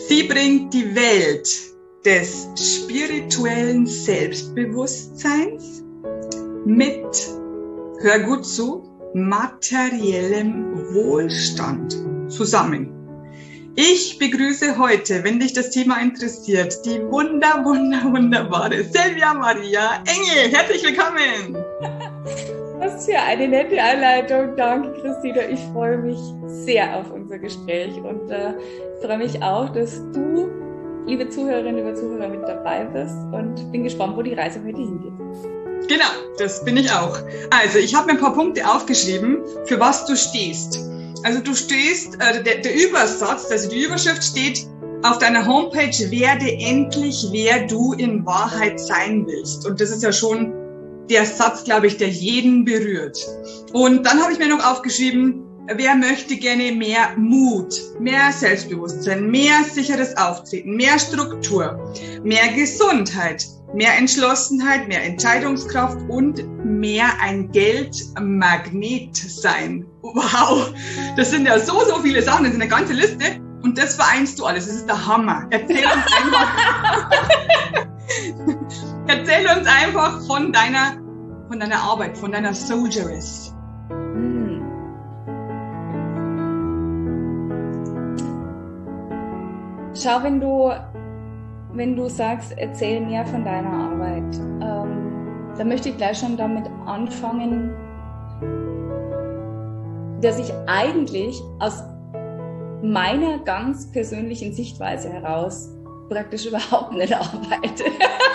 Sie bringt die Welt des spirituellen Selbstbewusstseins mit, hör gut zu, materiellem Wohlstand zusammen. Ich begrüße heute, wenn dich das Thema interessiert, die wunderbare Silvia Maria Engel. Herzlich willkommen! Was für eine nette Einleitung. Danke, Christina. Ich freue mich sehr auf unser Gespräch und freue mich auch, dass du, liebe Zuhörerinnen, liebe Zuhörer, mit dabei bist und bin gespannt, wo die Reise heute hingeht. Genau, das bin ich auch. Also, ich habe mir ein paar Punkte aufgeschrieben, für was du stehst. Also, du stehst, der Übersatz, also die Überschrift steht auf deiner Homepage, werde endlich, wer du in Wahrheit sein willst. Und das ist ja schon der Satz, glaube ich, der jeden berührt. Und dann habe ich mir noch aufgeschrieben, wer möchte gerne mehr Mut, mehr Selbstbewusstsein, mehr sicheres Auftreten, mehr Struktur, mehr Gesundheit, mehr Entschlossenheit, mehr Entscheidungskraft und mehr ein Geldmagnet sein. Wow, das sind ja so viele Sachen, das ist eine ganze Liste und das vereinst du alles, das ist der Hammer. Erzähl uns einfach von deiner Arbeit, von deiner Soldieress. Schau, wenn du sagst, erzähl mehr von deiner Arbeit, dann möchte ich gleich schon damit anfangen, dass ich eigentlich aus meiner ganz persönlichen Sichtweise heraus praktisch überhaupt nicht arbeite.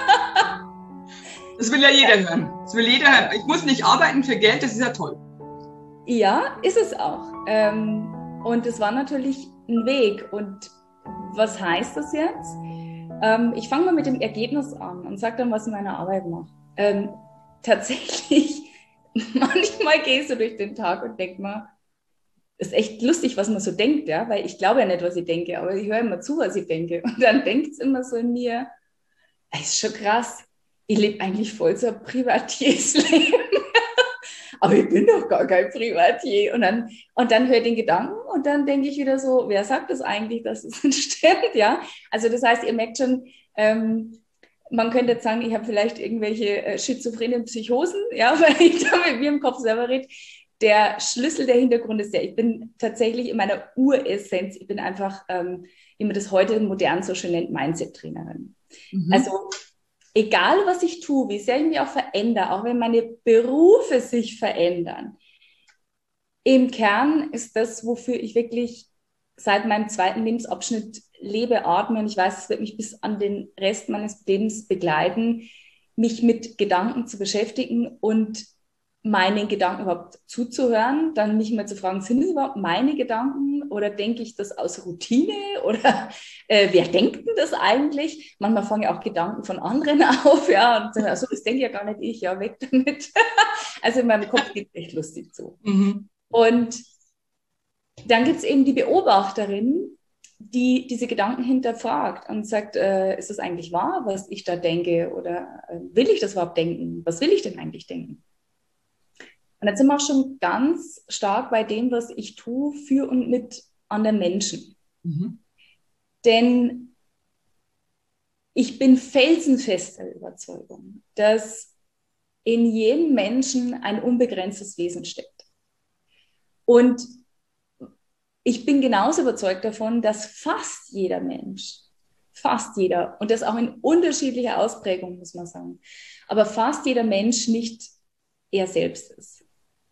Das will ja jeder hören. Das will jeder hören. Ich muss nicht arbeiten für Geld, das ist ja toll. Ja, ist es auch. Und es war natürlich ein Weg. Und was heißt das jetzt? Ich fange mal mit dem Ergebnis an und sage dann, was ich in meiner Arbeit mache. Tatsächlich, manchmal gehst du durch den Tag und denkst mal, ist echt lustig, was man so denkt, ja, weil ich glaube ja nicht, was ich denke, aber ich höre immer zu, was ich denke. Und dann denkt es immer so in mir, das ist schon krass. Ich lebe eigentlich voll so ein Privatiersleben. Aber ich bin doch gar kein Privatier. Und dann höre ich den Gedanken und dann denke ich wieder so, wer sagt das eigentlich, dass es nicht stimmt? Ja? Also das heißt, ihr merkt schon, man könnte jetzt sagen, ich habe vielleicht irgendwelche schizophrenen Psychosen, ja, weil ich da mit mir im Kopf selber rede. Der Schlüssel, der Hintergrund ist ich bin tatsächlich in meiner Uressenz, ich bin einfach, wie man das heute modern so schön nennt, Mindset-Trainerin. Mhm. Also egal, was ich tue, wie sehr ich mich auch verändere, auch wenn meine Berufe sich verändern, im Kern ist das, wofür ich wirklich seit meinem zweiten Lebensabschnitt lebe, atme, und ich weiß, es wird mich bis an den Rest meines Lebens begleiten, mich mit Gedanken zu beschäftigen und meinen Gedanken überhaupt zuzuhören, dann mich mal zu fragen, sind es überhaupt meine Gedanken oder denke ich das aus Routine oder wer denkt denn das eigentlich? Manchmal fangen ja auch Gedanken von anderen auf, ja, und sagen, also das denke ja gar nicht ich, ja, weg damit. Also in meinem Kopf geht es echt lustig zu. Mhm. Und dann gibt es eben die Beobachterin, die diese Gedanken hinterfragt und sagt, ist das eigentlich wahr, was ich da denke, oder will ich das überhaupt denken? Was will ich denn eigentlich denken? Und jetzt sind wir auch schon ganz stark bei dem, was ich tue für und mit anderen Menschen. Mhm. Denn ich bin felsenfest der Überzeugung, dass in jedem Menschen ein unbegrenztes Wesen steckt. Und ich bin genauso überzeugt davon, dass fast jeder Mensch, und das auch in unterschiedlicher Ausprägung, muss man sagen, aber fast jeder Mensch nicht er selbst ist.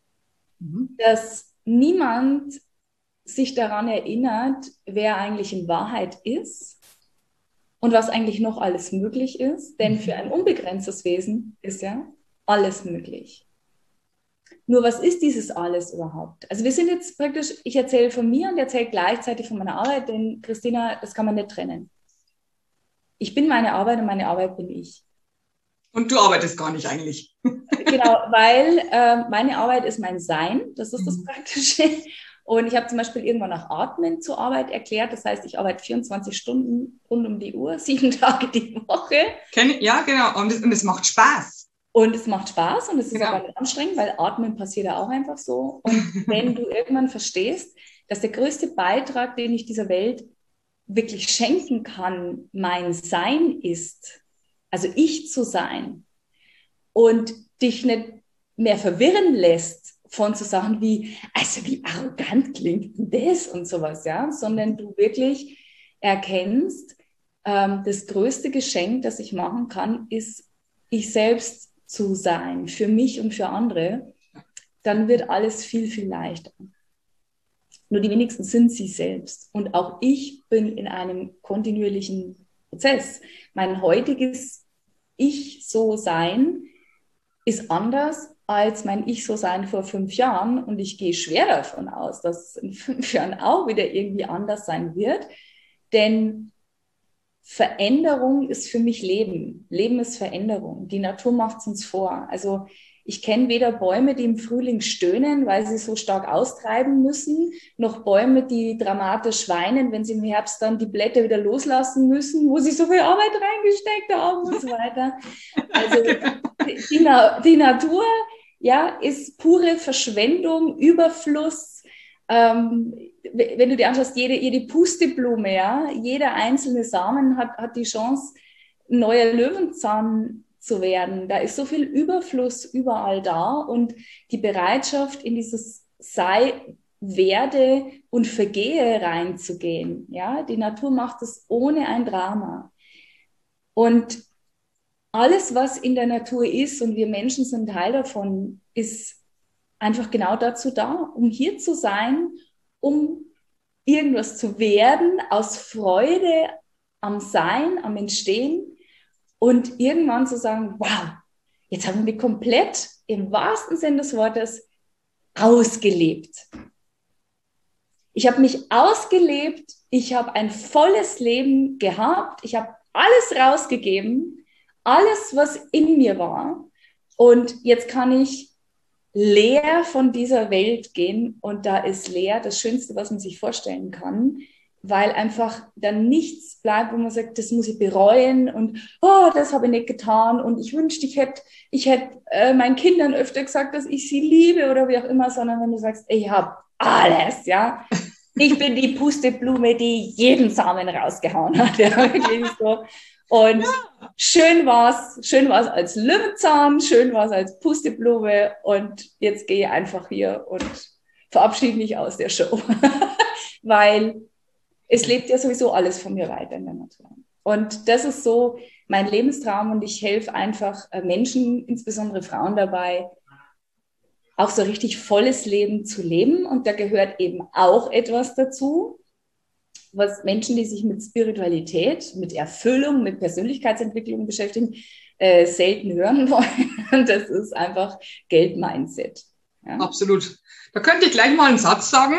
Dass niemand sich daran erinnert, wer eigentlich in Wahrheit ist und was eigentlich noch alles möglich ist. Denn für ein unbegrenztes Wesen ist ja alles möglich. Nur was ist dieses alles überhaupt? Also wir sind jetzt praktisch, ich erzähle von mir und erzähle gleichzeitig von meiner Arbeit, denn Christina, das kann man nicht trennen. Ich bin meine Arbeit und meine Arbeit bin ich. Und du arbeitest gar nicht eigentlich. Genau, weil meine Arbeit ist mein Sein, das ist das Praktische. Und ich habe zum Beispiel irgendwann auch Atmen zur Arbeit erklärt. Das heißt, ich arbeite 24 Stunden rund um die Uhr, 7 Tage die Woche. Ja, genau. Und es macht Spaß. Und es macht Spaß und es ist aber nicht anstrengend, weil Atmen passiert ja auch einfach so. Und wenn du irgendwann verstehst, dass der größte Beitrag, den ich dieser Welt wirklich schenken kann, mein Sein ist, also ich zu sein und dich nicht mehr verwirren lässt von so Sachen wie, also wie arrogant klingt denn das und sowas, ja, sondern du wirklich erkennst, das größte Geschenk, das ich machen kann, ist, ich selbst zu sein, für mich und für andere, dann wird alles viel, viel leichter. Nur die wenigsten sind sie selbst. Und auch ich bin in einem kontinuierlichen Prozess. Mein heutiges Ich-So-Sein ist anders als mein Ich-So-Sein vor 5 Jahren. Und ich gehe schwer davon aus, dass es in 5 Jahren auch wieder irgendwie anders sein wird. Denn Veränderung ist für mich Leben. Leben ist Veränderung. Die Natur macht es uns vor. Also ich kenne weder Bäume, die im Frühling stöhnen, weil sie so stark austreiben müssen, noch Bäume, die dramatisch weinen, wenn sie im Herbst dann die Blätter wieder loslassen müssen, wo sie so viel Arbeit reingesteckt haben und so weiter. Also die Natur, ja, ist pure Verschwendung, Überfluss. Wenn du dir anschaust, jede Pusteblume, ja, jeder einzelne Samen hat die Chance, ein neuer Löwenzahn zu werden. Da ist so viel Überfluss überall da und die Bereitschaft, in dieses Sei, Werde und Vergehe reinzugehen. Ja, die Natur macht es ohne ein Drama. Und alles, was in der Natur ist, und wir Menschen sind Teil davon, ist einfach genau dazu da, um hier zu sein, um irgendwas zu werden, aus Freude am Sein, am Entstehen und irgendwann zu sagen, wow, jetzt haben wir mich komplett im wahrsten Sinn des Wortes ausgelebt. Ich habe mich ausgelebt, ich habe ein volles Leben gehabt, ich habe alles rausgegeben, alles, was in mir war, und jetzt kann ich leer von dieser Welt gehen, und da ist leer das Schönste, was man sich vorstellen kann, weil einfach dann nichts bleibt, wo man sagt, das muss ich bereuen und oh, das habe ich nicht getan und ich wünschte, ich hätte meinen Kindern öfter gesagt, dass ich sie liebe oder wie auch immer, sondern wenn du sagst, ich habe alles, ja, ich bin die Pusteblume, die jeden Samen rausgehauen hat, ja, wirklich so. Und schön war's als Löwenzahn, schön war's als Pusteblume, und jetzt gehe ich einfach hier und verabschiede mich aus der Show, weil es lebt ja sowieso alles von mir weiter in der Natur. Und das ist so mein Lebenstraum, und ich helfe einfach Menschen, insbesondere Frauen, dabei, auch so richtig volles Leben zu leben. Und da gehört eben auch etwas dazu, was Menschen, die sich mit Spiritualität, mit Erfüllung, mit Persönlichkeitsentwicklung beschäftigen, selten hören wollen. Und das ist einfach Geld-Mindset. Ja? Absolut. Da könnte ich gleich mal einen Satz sagen,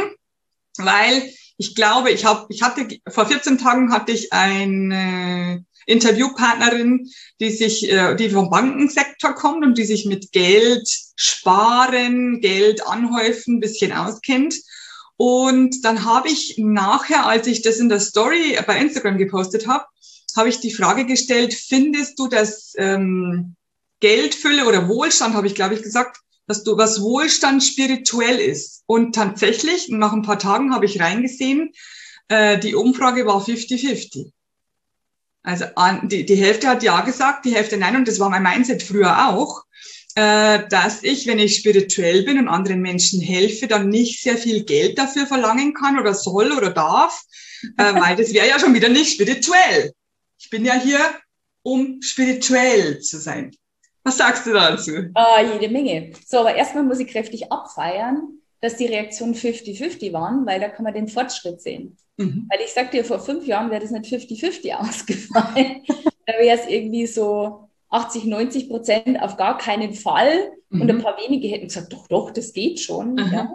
weil ich glaube, vor 14 Tagen hatte ich eine Interviewpartnerin, die vom Bankensektor kommt und die sich mit Geld sparen, Geld anhäufen, ein bisschen auskennt. Und dann habe ich nachher, als ich das in der Story bei Instagram gepostet habe, habe ich die Frage gestellt, findest du, dass Geldfülle oder Wohlstand, habe ich glaube ich gesagt, dass du was Wohlstand spirituell ist? Und tatsächlich, nach ein paar Tagen habe ich reingesehen, die Umfrage war 50-50. Also die Hälfte hat ja gesagt, die Hälfte nein, und das war mein Mindset früher auch, dass ich, wenn ich spirituell bin und anderen Menschen helfe, dann nicht sehr viel Geld dafür verlangen kann oder soll oder darf, weil das wäre ja schon wieder nicht spirituell. Ich bin ja hier, um spirituell zu sein. Was sagst du dazu? Jede Menge. So, aber erstmal muss ich kräftig abfeiern, dass die Reaktionen 50-50 waren, weil da kann man den Fortschritt sehen. Weil ich sag dir, vor 5 Jahren wäre das nicht 50-50 ausgefallen. Da wäre es irgendwie so 80-90% auf gar keinen Fall. Und ein paar wenige hätten gesagt, doch, das geht schon. Ja.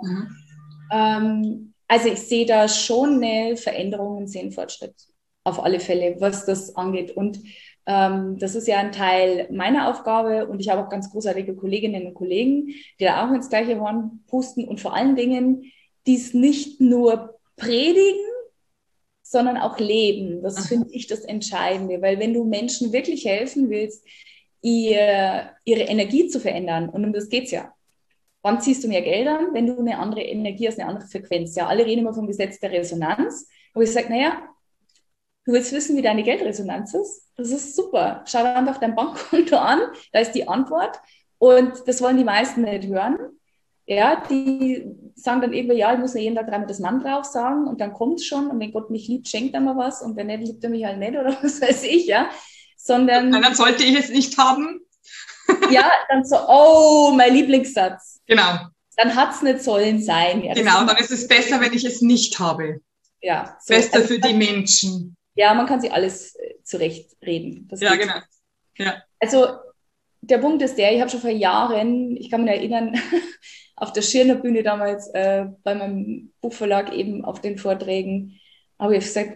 Also ich sehe da schon eine Veränderung und sehe einen Fortschritt. Auf alle Fälle, was das angeht. Und das ist ja ein Teil meiner Aufgabe, und ich habe auch ganz großartige Kolleginnen und Kollegen, die da auch ins gleiche Horn pusten, und vor allen Dingen, die es nicht nur predigen, sondern auch leben. Das finde ich das Entscheidende, weil wenn du Menschen wirklich helfen willst, ihre Energie zu verändern, und um das geht's ja. Wann ziehst du mehr Geld an, wenn du eine andere Energie hast, eine andere Frequenz? Ja, alle reden immer vom Gesetz der Resonanz, wo ich sage, naja, du willst wissen, wie deine Geldresonanz ist? Das ist super. Schau dir einfach dein Bankkonto an, da ist die Antwort. Und das wollen die meisten nicht hören. Ja, die sagen dann eben, ja, ich muss mir jeden Tag dreimal das Mantra auch sagen und dann kommt es schon und wenn Gott mich liebt, schenkt er mir was und wenn nicht, liebt er mich halt nicht oder was weiß ich, ja. Sondern... Dann sollte ich es nicht haben. Ja, dann so, oh, mein Lieblingssatz. Genau. Dann hat es nicht sollen sein. Ja, genau, dann ist es besser, wenn ich es nicht habe. Ja. So, besser für die Menschen. Ja, man kann sich alles zurechtreden. Das ja, genau. Ja. Also der Punkt ist der, ich habe schon vor Jahren, ich kann mich erinnern, auf der Schirner Bühne damals bei meinem Buchverlag eben auf den Vorträgen, habe ich gesagt,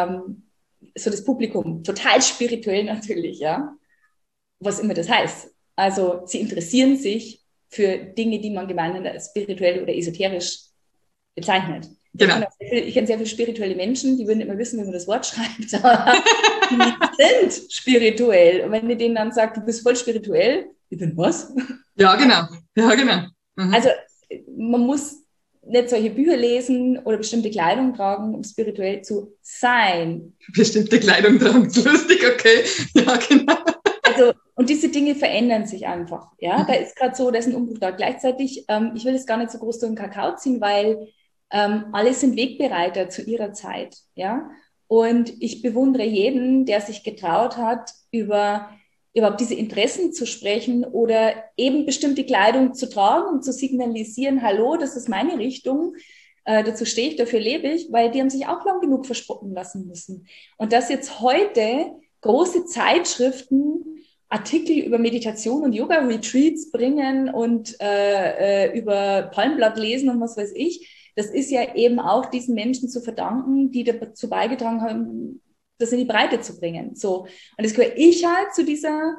so das Publikum, total spirituell natürlich, ja, was immer das heißt. Also sie interessieren sich für Dinge, die man gemeinhin als spirituell oder esoterisch bezeichnet. Genau. Ich kenne sehr viele spirituelle Menschen, die würden immer wissen, wie man das Wort schreibt, aber die sind spirituell. Und wenn ihr denen dann sagt, du bist voll spirituell, ich bin was? Ja, genau. Ja, genau. Mhm. Also man muss nicht solche Bücher lesen oder bestimmte Kleidung tragen, um spirituell zu sein. Bestimmte Kleidung tragen, lustig, okay. Ja, genau. Also, und diese Dinge verändern sich einfach. Ja, da ist gerade so, da ist ein Umbruch da. Gleichzeitig, ich will das gar nicht so groß durch den Kakao ziehen, weil alle sind Wegbereiter zu ihrer Zeit. Ja, und ich bewundere jeden, der sich getraut hat, über überhaupt diese Interessen zu sprechen oder eben bestimmte Kleidung zu tragen und zu signalisieren, hallo, das ist meine Richtung, dazu stehe ich, dafür lebe ich, weil die haben sich auch lang genug verspotten lassen müssen. Und dass jetzt heute große Zeitschriften Artikel über Meditation und Yoga-Retreats bringen und über Palmblatt lesen und was weiß ich, das ist ja eben auch diesen Menschen zu verdanken, die dazu beigetragen haben, das in die Breite zu bringen. So. Und das gehöre ich halt zu dieser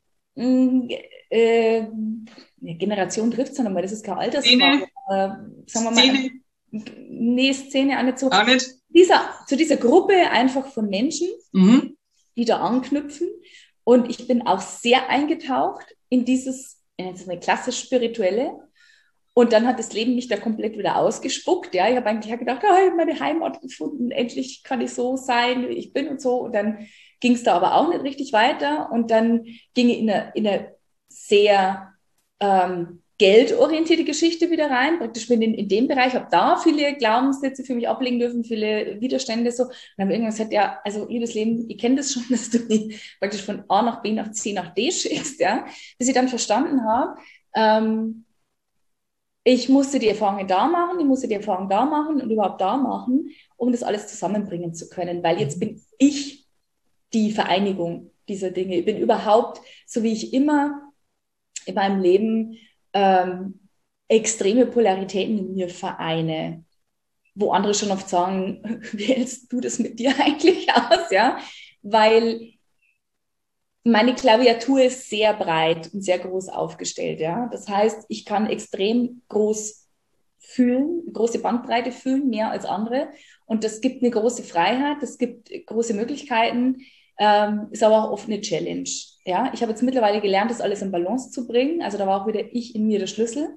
Generation trifft es ja nochmal, das ist keine Altersfrage. Sagen wir mal, nee, Szene auch nicht so. Auch nicht. Zu dieser Gruppe einfach von Menschen, die da anknüpfen. Und ich bin auch sehr eingetaucht in dieses, das ist eine klassisch spirituelle. Und dann hat das Leben mich da komplett wieder ausgespuckt. Ja, ich habe eigentlich gedacht, ich habe meine Heimat gefunden, endlich kann ich so sein, wie ich bin und so. Und dann ging es da aber auch nicht richtig weiter. Und dann ging ich in eine sehr geldorientierte Geschichte wieder rein. Praktisch bin in dem Bereich, habe da viele Glaubenssätze für mich ablegen dürfen, viele Widerstände so. Und dann habe ich irgendwann gesagt, ja, also liebes Leben, ich kenne das schon, dass du mich praktisch von A nach B nach C nach D schickst, ja. Bis ich dann verstanden habe, ich musste die Erfahrungen da machen, ich musste die Erfahrung da machen und überhaupt da machen, um das alles zusammenbringen zu können. Weil jetzt bin ich die Vereinigung dieser Dinge. Ich bin überhaupt, so wie ich immer in meinem Leben extreme Polaritäten in mir vereine, wo andere schon oft sagen, wie hältst du das mit dir eigentlich aus? Ja? Weil meine Klaviatur ist sehr breit und sehr groß aufgestellt. Ja? Das heißt, ich kann extrem groß fühlen, große Bandbreite fühlen, mehr als andere. Und das gibt eine große Freiheit, das gibt große Möglichkeiten, ist aber auch oft eine Challenge. Ja? Ich habe jetzt mittlerweile gelernt, das alles in Balance zu bringen. Also da war auch wieder ich in mir der Schlüssel.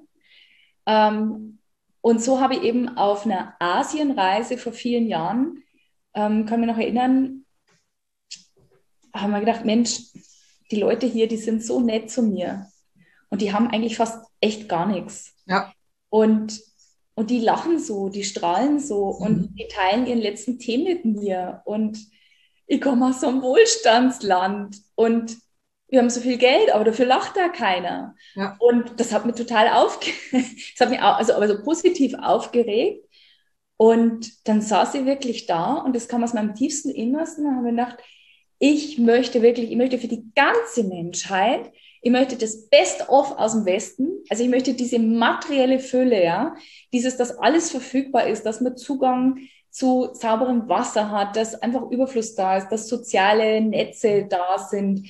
Und so habe ich eben auf einer Asienreise vor vielen Jahren, kann mich noch erinnern, haben wir gedacht, Mensch, die Leute hier, die sind so nett zu mir. Und die haben eigentlich fast echt gar nichts. Ja. Und die lachen so, die strahlen so und die teilen ihren letzten Tee mit mir. Und ich komme aus so einem Wohlstandsland und wir haben so viel Geld, aber dafür lacht da keiner. Ja. Und das hat mich total das hat mich also positiv aufgeregt. Und dann saß ich wirklich da und das kam aus meinem tiefsten Innersten und habe mir gedacht, ich möchte für die ganze Menschheit, ich möchte das Best-of aus dem Westen, also ich möchte diese materielle Fülle, ja, dass alles verfügbar ist, dass man Zugang zu sauberem Wasser hat, dass einfach Überfluss da ist, dass soziale Netze da sind,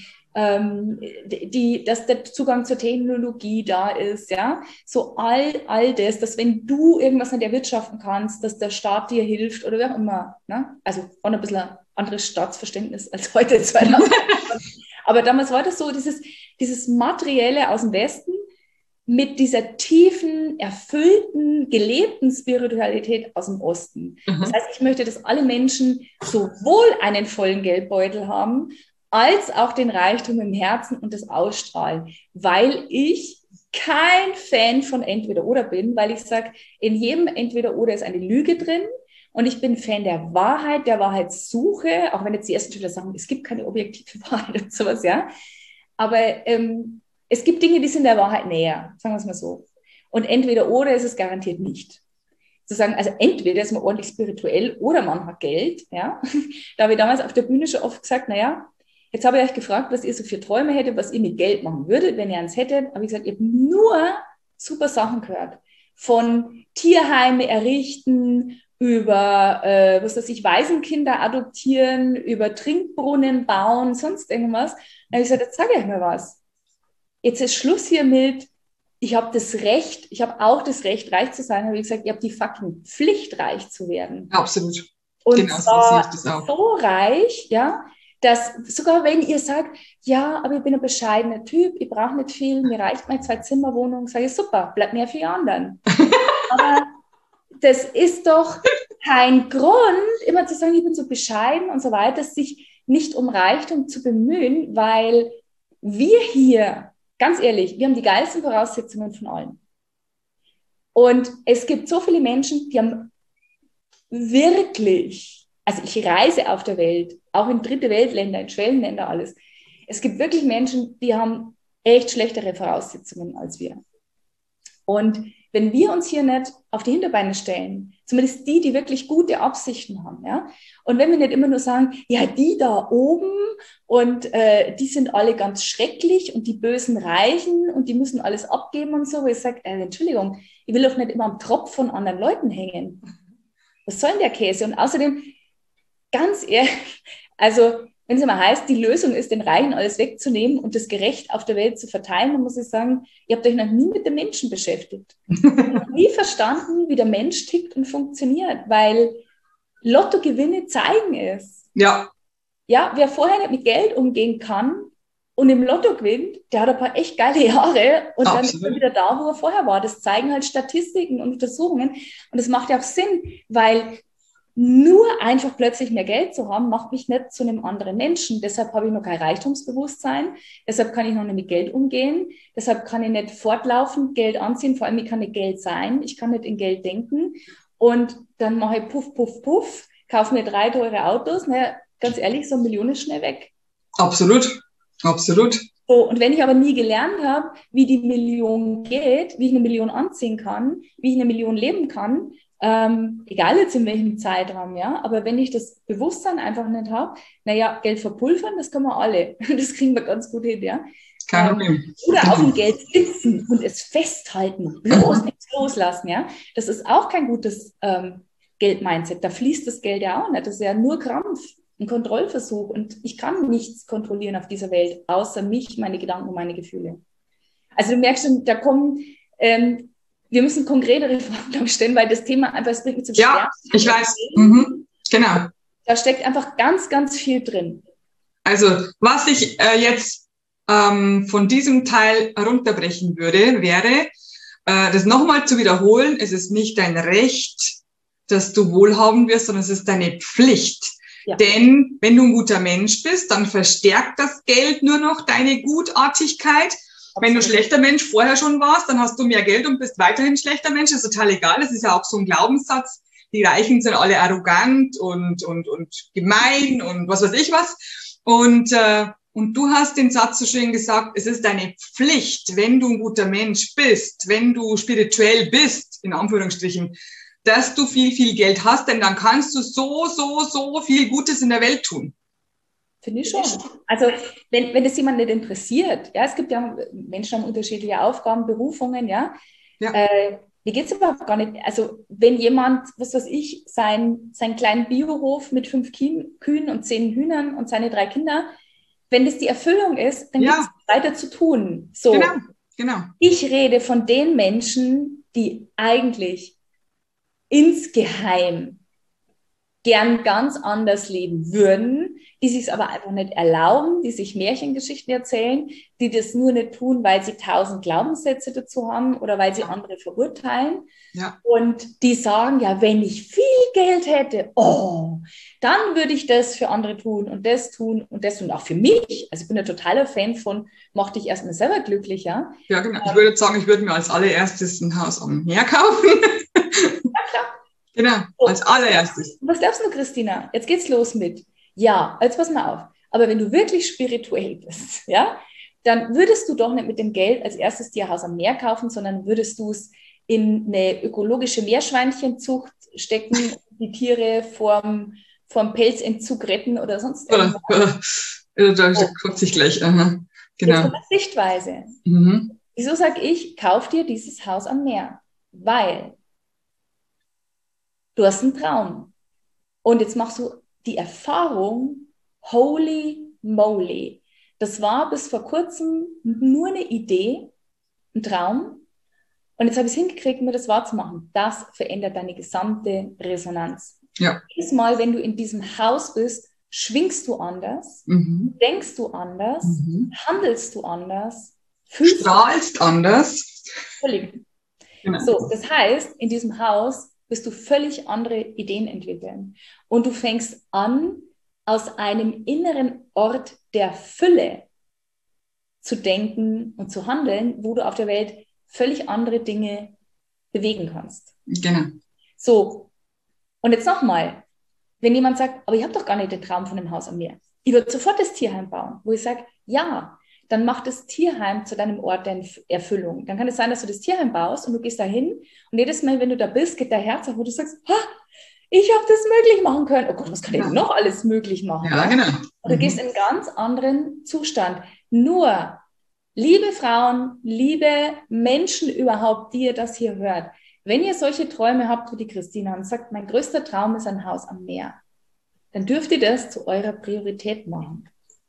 dass der Zugang zur Technologie da ist, ja, so all das, dass wenn du irgendwas nicht erwirtschaften kannst, dass der Staat dir hilft oder wer auch immer, ne? Also auch ein bisschen anderes Staatsverständnis als heute 2000. Aber damals war das so, dieses Materielle aus dem Westen, mit dieser tiefen, erfüllten, gelebten Spiritualität aus dem Osten. Das heißt, ich möchte, dass alle Menschen sowohl einen vollen Geldbeutel haben, als auch den Reichtum im Herzen und das Ausstrahlen, weil ich kein Fan von Entweder-Oder bin, weil ich sage, in jedem Entweder-Oder ist eine Lüge drin und ich bin Fan der Wahrheit, der Wahrheitssuche, auch wenn jetzt die ersten Schüler sagen, es gibt keine objektive Wahrheit und sowas, ja. Aber es gibt Dinge, die sind der Wahrheit näher, sagen wir es mal so. Und Entweder-Oder ist es garantiert nicht. Zu sagen, also entweder ist man ordentlich spirituell oder man hat Geld, ja. Da habe ich damals auf der Bühne schon oft gesagt, naja, jetzt habe ich euch gefragt, was ihr so für Träume hättet, was ihr mit Geld machen würdet, wenn ihr eins hättet. Aber ich gesagt, ihr habt nur super Sachen gehört. Von Tierheime errichten, über, was weiß ich, Waisenkinder adoptieren, über Trinkbrunnen bauen, sonst irgendwas. Dann habe ich gesagt, jetzt sage ich mal was. Jetzt ist Schluss hier mit, ich habe das Recht, ich habe auch das Recht, reich zu sein. Habe ich gesagt, ihr habt die fucking Pflicht, reich zu werden. Absolut. Und genau, zwar so sehe ich das auch. so reich, ja, dass sogar wenn ihr sagt, ja, aber ich bin ein bescheidener Typ, ich brauche nicht viel, mir reicht meine 2-Zimmer-Wohnung, sage ich, super, bleibt mehr für die anderen. Aber das ist doch kein Grund, immer zu sagen, ich bin so bescheiden und so weiter, sich nicht um Reichtum zu bemühen, weil wir hier, ganz ehrlich, wir haben die geilsten Voraussetzungen von allen. Und es gibt so viele Menschen, die haben wirklich, also ich reise auf der Welt, auch in dritte Weltländer, in Schwellenländer, alles. Es gibt wirklich Menschen, die haben echt schlechtere Voraussetzungen als wir. Und wenn wir uns hier nicht auf die Hinterbeine stellen, zumindest die, die wirklich gute Absichten haben, ja, und wenn wir nicht immer nur sagen, ja, die da oben und die sind alle ganz schrecklich und die bösen Reichen und die müssen alles abgeben und so, wo ich sage, Entschuldigung, ich will doch nicht immer am Tropf von anderen Leuten hängen. Was soll denn der Käse? Und außerdem, ganz ehrlich, also wenn es immer heißt, die Lösung ist, den Reichen alles wegzunehmen und das gerecht auf der Welt zu verteilen, dann muss ich sagen, ihr habt euch noch nie mit dem Menschen beschäftigt. Ihr habt nie verstanden, wie der Mensch tickt und funktioniert, weil Lottogewinne zeigen es. Ja. Ja, wer vorher nicht mit Geld umgehen kann und im Lotto gewinnt, der hat ein paar echt geile Jahre und dann ist er wieder da, wo er vorher war. Das zeigen halt Statistiken und Untersuchungen und das macht ja auch Sinn, weil nur einfach plötzlich mehr Geld zu haben, macht mich nicht zu einem anderen Menschen. Deshalb habe ich noch kein Reichtumsbewusstsein. Deshalb kann ich noch nicht mit Geld umgehen. Deshalb kann ich nicht fortlaufend Geld anziehen. Vor allem, ich kann nicht Geld sein. Ich kann nicht in Geld denken. Und dann mache ich puff, puff, puff, kaufe mir 3 teure Autos. Naja, ganz ehrlich, so 1 Million ist schnell weg. Absolut. Absolut. So, und wenn ich aber nie gelernt habe, wie die Million geht, wie ich 1 Million anziehen kann, wie ich 1 Million leben kann, egal jetzt in welchem Zeitraum, ja, aber wenn ich das Bewusstsein einfach nicht habe, naja, Geld verpulvern, das können wir alle. Das kriegen wir ganz gut hin, ja. Kein Problem. Oder auf dem Geld sitzen und es festhalten, bloß nichts loslassen, ja. Das ist auch kein gutes Geld-Mindset. Da fließt das Geld ja auch nicht. Das ist ja nur Krampf, ein Kontrollversuch. Und ich kann nichts kontrollieren auf dieser Welt, außer mich, meine Gedanken und meine Gefühle. Also du merkst schon, da kommen wir müssen konkretere Fragen, glaube ich, stellen, weil das Thema einfach, es bringt mich zum Sterben. Ja, ich weiß. Genau. Da steckt einfach ganz, ganz viel drin. Also, was ich jetzt von diesem Teil runterbrechen würde, wäre, das nochmal zu wiederholen, es ist nicht dein Recht, dass du wohlhabend wirst, sondern es ist deine Pflicht. Ja. Denn wenn du ein guter Mensch bist, dann verstärkt das Geld nur noch deine Gutartigkeit. Wenn du schlechter Mensch vorher schon warst, dann hast du mehr Geld und bist weiterhin schlechter Mensch. Das ist total egal. Das ist ja auch so ein Glaubenssatz. Die Reichen sind alle arrogant und gemein und was weiß ich was. Und du hast den Satz so schön gesagt, es ist deine Pflicht, wenn du ein guter Mensch bist, wenn du spirituell bist, in Anführungsstrichen, dass du viel, viel Geld hast, denn dann kannst du so viel Gutes in der Welt tun. Finde ich schon. Also wenn das jemand nicht interessiert, ja, es gibt ja Menschen haben unterschiedliche Aufgaben, Berufungen, ja. Mir geht es überhaupt gar nicht. Also wenn jemand, was weiß ich, seinen kleinen Biohof mit 5 Kühen und 10 Hühnern und seine 3 Kinder, wenn das die Erfüllung ist, dann gibt es weiter zu tun. So. Genau. Ich rede von den Menschen, die eigentlich insgeheim gern ganz anders leben würden, die sich es aber einfach nicht erlauben, die sich Märchengeschichten erzählen, die das nur nicht tun, weil sie 1000 Glaubenssätze dazu haben oder weil sie andere verurteilen. Ja. Und die sagen, ja, wenn ich viel Geld hätte, oh, dann würde ich das für andere tun und das tun und das tun, auch für mich. Also ich bin ein totaler Fan von, mach dich erstmal selber glücklich, ja. Ja, genau. Ich würde sagen, ich würde mir als allererstes ein Haus am Meer kaufen. Ja, klar. Genau, So. als allererstes. Was glaubst du, Christina? Jetzt geht's los mit, ja, jetzt pass mal auf. Aber wenn du wirklich spirituell bist, ja, dann würdest du doch nicht mit dem Geld als erstes dir ein Haus am Meer kaufen, sondern würdest du es in eine ökologische Meerschweinchenzucht stecken, die Tiere vorm Pelzentzug retten oder sonst irgendwas. Da guckt sich gleich. Aha. Genau. Jetzt kommt die Sichtweise. Mhm. Wieso sage ich, kauf dir dieses Haus am Meer? Weil du hast einen Traum. Und jetzt machst du die Erfahrung, holy moly. Das war bis vor kurzem nur eine Idee, ein Traum. Und jetzt habe ich es hingekriegt, mir das wahrzumachen. Das verändert deine gesamte Resonanz. Ja. Jedes Mal, wenn du in diesem Haus bist, schwingst du anders, denkst du anders, handelst du anders, fühlst strahlst anders. Völlig. Genau. So, das heißt, in diesem Haus wirst du völlig andere Ideen entwickeln. Und du fängst an, aus einem inneren Ort der Fülle zu denken und zu handeln, wo du auf der Welt völlig andere Dinge bewegen kannst. Genau. So, und jetzt nochmal, wenn jemand sagt, aber ich habe doch gar nicht den Traum von einem Haus am Meer. Ich würde sofort das Tierheim bauen, wo ich sage, ja, dann mach das Tierheim zu deinem Ort der Erfüllung. Dann kann es sein, dass du das Tierheim baust und du gehst da hin und jedes Mal, wenn du da bist, geht dein Herz auf, wo du sagst, ich habe das möglich machen können. Oh Gott, was kann ich denn noch alles möglich machen? Ja, genau. Und du gehst in einen ganz anderen Zustand. Nur, liebe Frauen, liebe Menschen überhaupt, die ihr das hier hört, wenn ihr solche Träume habt wie die Christina und sagt, mein größter Traum ist ein Haus am Meer, dann dürft ihr das zu eurer Priorität machen.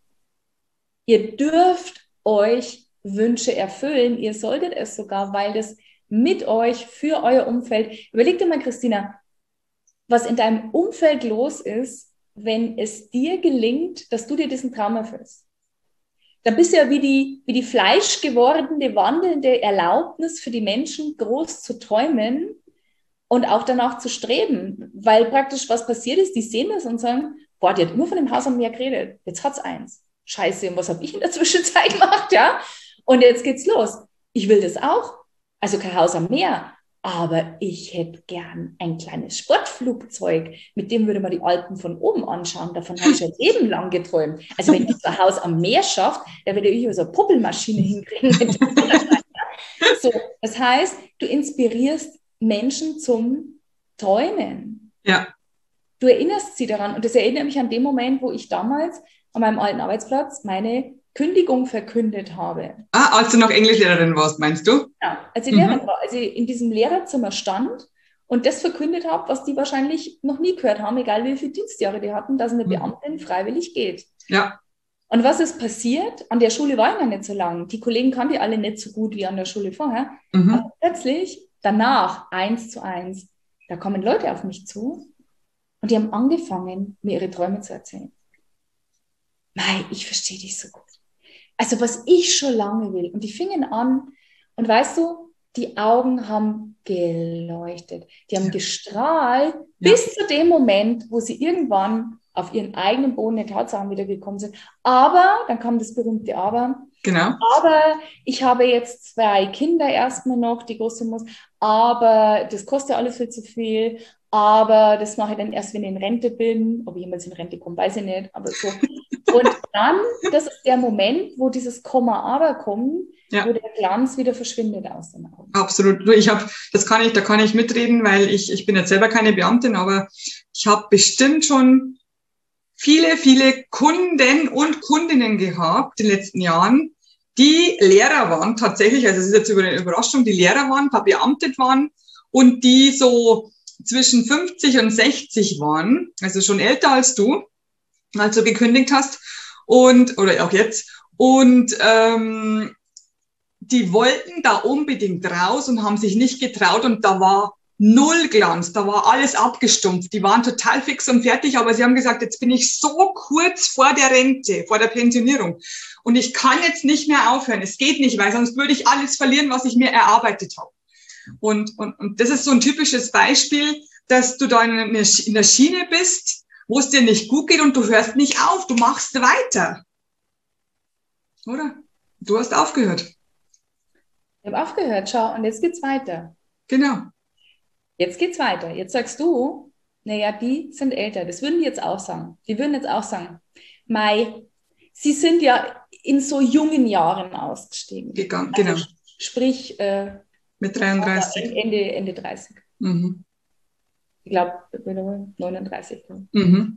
Ihr dürft euch Wünsche erfüllen. Ihr solltet es sogar, weil das mit euch für euer Umfeld. Überleg dir mal, Christina, was in deinem Umfeld los ist, wenn es dir gelingt, dass du dir diesen Traum erfüllst. Dann bist du ja wie die fleischgewordene, wandelnde Erlaubnis für die Menschen, groß zu träumen und auch danach zu streben. Weil praktisch was passiert ist, die sehen das und sagen, boah, die hat immer von dem Haus am Meer geredet. Jetzt hat's eins. Scheiße, und was habe ich in der Zwischenzeit gemacht, ja? Und jetzt geht's los. Ich will das auch. Also kein Haus am Meer. Aber ich hätte gern ein kleines Sportflugzeug, mit dem würde man die Alpen von oben anschauen. Davon habe ich schon Leben lang geträumt. Also wenn ich ein Haus am Meer schafft, dann würde ich so eine Puppelmaschine hinkriegen. So, das heißt, du inspirierst Menschen zum Träumen. Ja. Du erinnerst sie daran. Und das erinnert mich an den Moment, wo ich damals an meinem alten Arbeitsplatz meine Kündigung verkündet habe. Als du noch Englischlehrerin warst, meinst du? Ja, als ich Lehrerin war, als ich in diesem Lehrerzimmer stand und das verkündet habe, was die wahrscheinlich noch nie gehört haben, egal wie viele Dienstjahre die hatten, dass eine Beamtin freiwillig geht. Ja. Und was ist passiert? An der Schule war ich noch nicht so lange. Die Kollegen kannte ich alle nicht so gut wie an der Schule vorher. Aber plötzlich, danach, 1:1, da kommen Leute auf mich zu und die haben angefangen, mir ihre Träume zu erzählen. Mei, ich verstehe dich so gut. Also was ich schon lange will. Und die fingen an und weißt du, die Augen haben geleuchtet. Die haben gestrahlt bis zu dem Moment, wo sie irgendwann auf ihren eigenen Boden der Tatsachen wiedergekommen sind. Aber, dann kam das berühmte Aber. Genau. Aber ich habe jetzt 2 Kinder erstmal noch, die große muss. Aber das kostet ja alles viel zu viel. Aber das mache ich dann erst, wenn ich in Rente bin. Ob ich jemals in Rente komme, weiß ich nicht. Aber so. Und dann, das ist der Moment, wo dieses Komma aber kommt, wo der Glanz wieder verschwindet aus den Augen. Absolut. Da kann ich mitreden, weil ich bin jetzt selber keine Beamtin, aber ich habe bestimmt schon viele, viele Kunden und Kundinnen gehabt in den letzten Jahren, die Lehrer waren tatsächlich, also es ist jetzt eine Überraschung, die Lehrer waren, verbeamtet waren und die so zwischen 50 und 60 waren, also schon älter als du, als du gekündigt hast oder auch jetzt. Und die wollten da unbedingt raus und haben sich nicht getraut und da war null Glanz, da war alles abgestumpft. Die waren total fix und fertig, aber sie haben gesagt, jetzt bin ich so kurz vor der Rente, vor der Pensionierung und ich kann jetzt nicht mehr aufhören. Es geht nicht, weil sonst würde ich alles verlieren, was ich mir erarbeitet habe. Und das ist so ein typisches Beispiel, dass du da in der Schiene bist, wo es dir nicht gut geht und du hörst nicht auf, du machst weiter. Oder? Du hast aufgehört. Ich habe aufgehört, schau, und jetzt geht's weiter. Genau. Jetzt geht's weiter. Jetzt sagst du, naja, die sind älter. Das würden die jetzt auch sagen. Die würden jetzt auch sagen, Mai, sie sind ja in so jungen Jahren ausgestiegen. Gegangen, also, genau. Sprich, mit 33. Ende 30. Mhm. Ich glaube, 39. Mhm.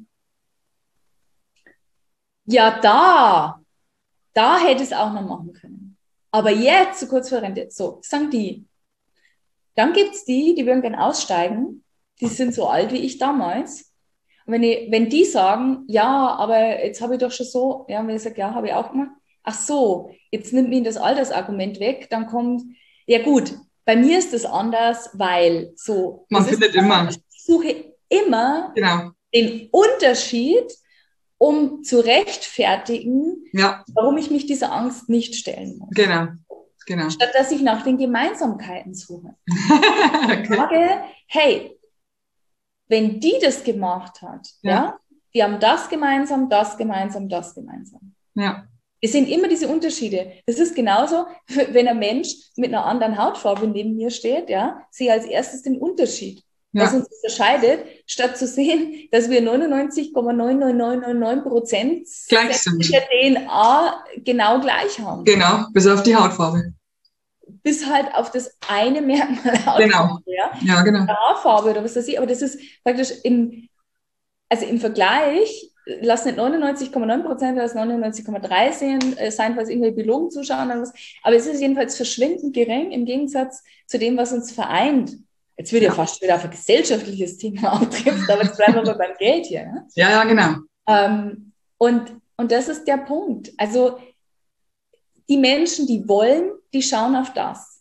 Ja, da hätte es auch noch machen können. Aber jetzt, so kurz vor Rente, so, sagen die. Dann gibt es die würden gerne aussteigen, die sind so alt wie ich damals. Und wenn die sagen, ja, aber jetzt habe ich doch schon so, ja, wenn ich sage, ja, habe ich auch gemacht. Ach so, jetzt nimmt mir das Altersargument weg, dann kommt, ja gut, bei mir ist das anders, weil so. Man findet immer. Ich suche immer genau. den Unterschied, um zu rechtfertigen, ja. warum ich mich dieser Angst nicht stellen muss. Genau. Statt dass ich nach den Gemeinsamkeiten suche. Okay. Ich sage, hey, wenn die das gemacht hat, ja, wir haben das gemeinsam, das gemeinsam, das gemeinsam. Ja. Es sind immer diese Unterschiede. Das ist genauso, wenn ein Mensch mit einer anderen Hautfarbe neben mir steht, ja, sehe als erstes den Unterschied. Was uns unterscheidet, statt zu sehen, dass wir 99,99999% gleich sind. Der DNA genau gleich haben. Genau, bis auf die Hautfarbe. Bis halt auf das eine Merkmal Hautfarbe. Genau. Ja, genau. Haarfarbe oder was weiß ich, aber das ist praktisch im Vergleich, lass nicht 99,9%, lass 99,3 sein, falls irgendwelche Biologen zuschauen oder was, aber es ist jedenfalls verschwindend gering im Gegensatz zu dem, was uns vereint. Jetzt wird ja fast wieder auf ein gesellschaftliches Thema auftrifft, aber jetzt bleiben wir mal beim Geld hier. Ne? Ja, genau. Und das ist der Punkt. Also die Menschen, die wollen, die schauen auf das.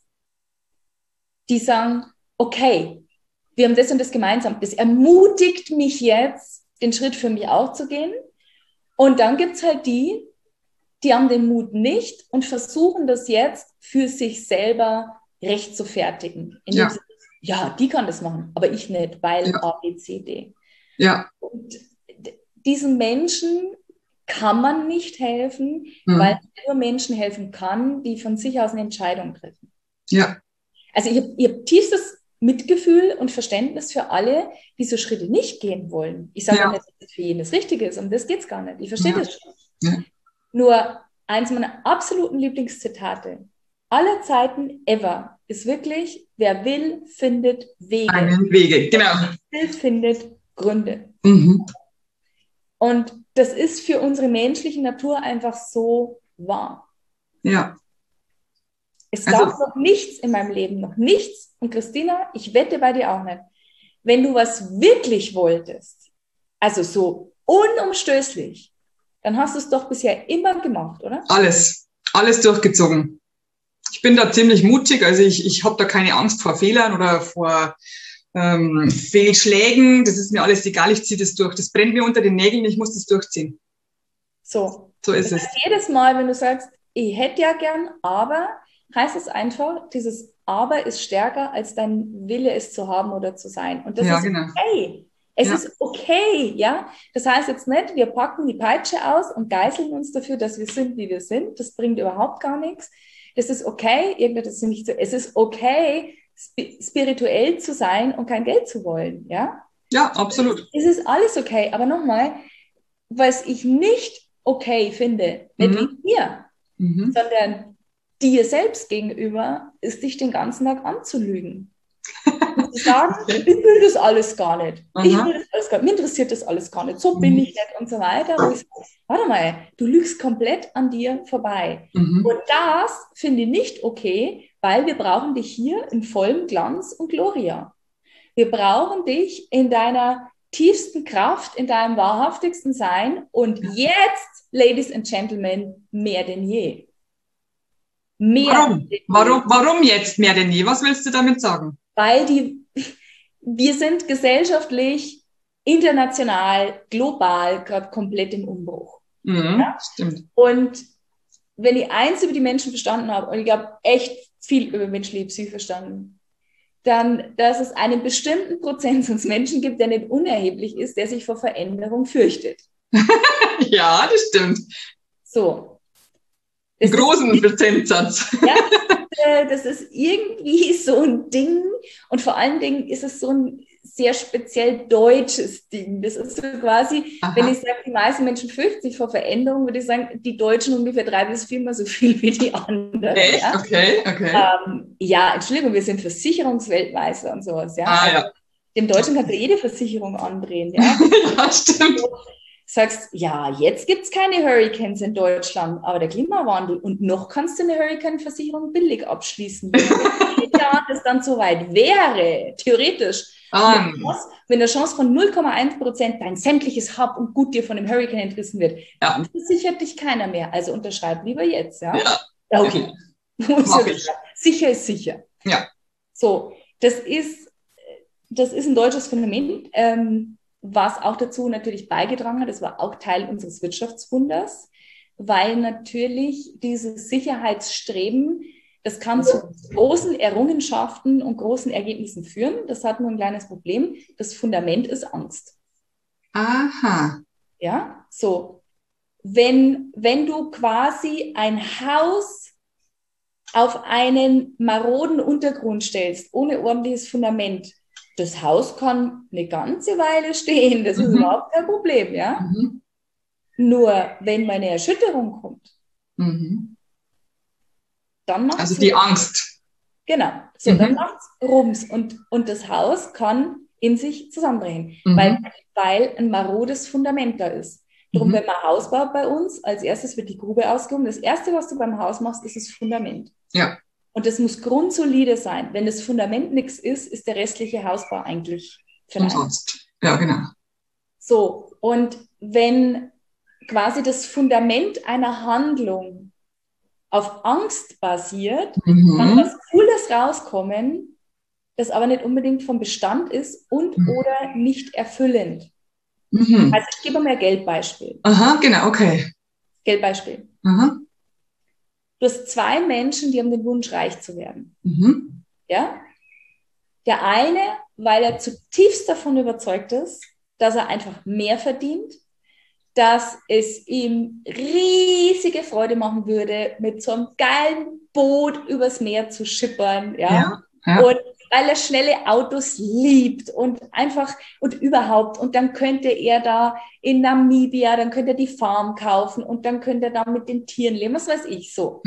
Die sagen, okay, wir haben das und das gemeinsam. Das ermutigt mich jetzt, den Schritt für mich auch zu gehen. Und dann gibt es halt die haben den Mut nicht und versuchen das jetzt für sich selber recht zu fertigen. Ja, die kann das machen, aber ich nicht, weil A, B, C, D. Ja. Und diesen Menschen kann man nicht helfen, weil nur Menschen helfen kann, die von sich aus eine Entscheidung treffen. Ja. Also ich habe tiefstes Mitgefühl und Verständnis für alle, die so Schritte nicht gehen wollen. Ich sage nicht, dass das für jeden das Richtige ist, um das geht es gar nicht. Ich verstehe das schon. Ja. Nur eins meiner absoluten Lieblingszitate aller Zeiten ever ist wirklich, wer will, findet Wege. Wege, genau. Wer will, findet Gründe. Mhm. Und das ist für unsere menschliche Natur einfach so wahr. Ja. Es gab noch nichts in meinem Leben, noch nichts. Und Christina, ich wette bei dir auch nicht. Wenn du was wirklich wolltest, also so unumstößlich, dann hast du es doch bisher immer gemacht, oder? Alles durchgezogen. Ich bin da ziemlich mutig, also ich habe da keine Angst vor Fehlern oder vor Fehlschlägen. Das ist mir alles egal, ich ziehe das durch. Das brennt mir unter den Nägeln, ich muss das durchziehen. So ist es. Jedes Mal, wenn du sagst, ich hätte ja gern, aber, heißt es einfach, dieses Aber ist stärker, als dein Wille es zu haben oder zu sein. Und das ist okay. Es ist okay, ja. Das heißt jetzt nicht, wir packen die Peitsche aus und geißeln uns dafür, dass wir sind, wie wir sind. Das bringt überhaupt gar nichts. Das ist okay, es ist okay, spirituell zu sein und kein Geld zu wollen, ja? Ja, absolut. Es ist alles okay, aber nochmal, was ich nicht okay finde, nicht wegen dir, sondern dir selbst gegenüber, ist dich den ganzen Tag anzulügen. Und zu sagen, ich will das alles gar nicht. Mir interessiert das alles gar nicht. So bin ich nicht und so weiter. Wo ich sage, warte mal, du lügst komplett an dir vorbei. Und das finde ich nicht okay, weil wir brauchen dich hier in vollem Glanz und Gloria. Wir brauchen dich in deiner tiefsten Kraft, in deinem wahrhaftigsten Sein und jetzt, Ladies and Gentlemen, mehr denn je. Warum jetzt mehr denn je? Was willst du damit sagen? Weil wir sind gesellschaftlich, international, global gerade komplett im Umbruch. Ja? Stimmt. Und wenn ich eins über die Menschen verstanden habe, und ich habe echt viel über menschliche Psyche verstanden, dann, dass es einen bestimmten Prozentsatz Menschen gibt, der nicht unerheblich ist, der sich vor Veränderung fürchtet. Ja, das stimmt. So. Einen großen Prozentsatz. Ja, das ist irgendwie so ein Ding. Und vor allen Dingen ist es so ein sehr speziell deutsches Ding. Das ist so quasi, wenn ich sage, die meisten Menschen fürchten sich vor Veränderung, würde ich sagen, die Deutschen ungefähr 3 bis 4 Mal so viel wie die anderen. Echt? Ja? Okay. Ja, Entschuldigung, wir sind Versicherungsweltmeister und sowas. Ja? Ja. Dem Deutschen kannst du jede Versicherung andrehen. Ja, ja stimmt. Sagst, ja, jetzt gibt es keine Hurricanes in Deutschland, aber der Klimawandel und noch kannst du eine Hurricane-Versicherung billig abschließen. Ja, das dann soweit wäre, theoretisch, wenn eine Chance von 0,1% dein sämtliches Hab und Gut dir von dem Hurricane entrissen wird, dann versichert dich keiner mehr. Also unterschreib lieber jetzt. Ja? Okay. Sicher ist sicher. Ja. So, das ist ein deutsches Phänomen. Was auch dazu natürlich beigetragen hat, das war auch Teil unseres Wirtschaftswunders, weil natürlich dieses Sicherheitsstreben, das kann zu großen Errungenschaften und großen Ergebnissen führen. Das hat nur ein kleines Problem. Das Fundament ist Angst. Aha. Ja, so. Wenn du quasi ein Haus auf einen maroden Untergrund stellst, ohne ordentliches Fundament, das Haus kann eine ganze Weile stehen, das ist überhaupt kein Problem, ja. Nur wenn mal eine Erschütterung kommt, dann macht es also die Angst. Genau, so dann macht es Rums und das Haus kann in sich zusammenbrechen, weil ein marodes Fundament da ist. Darum, wenn man ein Haus baut bei uns, als erstes wird die Grube ausgehoben. Das Erste, was du beim Haus machst, ist das Fundament. Ja. Und das muss grundsolide sein. Wenn das Fundament nichts ist, ist der restliche Hausbau eigentlich umsonst. Ja, genau. So, und wenn quasi das Fundament einer Handlung auf Angst basiert, kann was Cooles rauskommen, das aber nicht unbedingt vom Bestand ist und oder nicht erfüllend. Also ich gebe mal ein Geldbeispiel. Aha, genau, okay. Geldbeispiel. Aha. Du hast 2 Menschen, die haben den Wunsch, reich zu werden. Ja? Der eine, weil er zutiefst davon überzeugt ist, dass er einfach mehr verdient, dass es ihm riesige Freude machen würde, mit so einem geilen Boot übers Meer zu schippern, ja. Und weil er schnelle Autos liebt und einfach und überhaupt. Und dann könnte er da in Namibia, dann könnte er die Farm kaufen und dann könnte er da mit den Tieren leben, was weiß ich, so.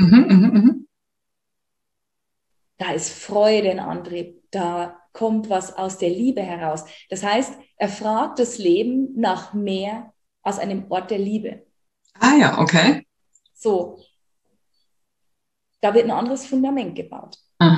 Da ist Freude ein Antrieb, da kommt was aus der Liebe heraus. Das heißt, er fragt das Leben nach mehr aus einem Ort der Liebe. Ah ja, okay. So, da wird ein anderes Fundament gebaut.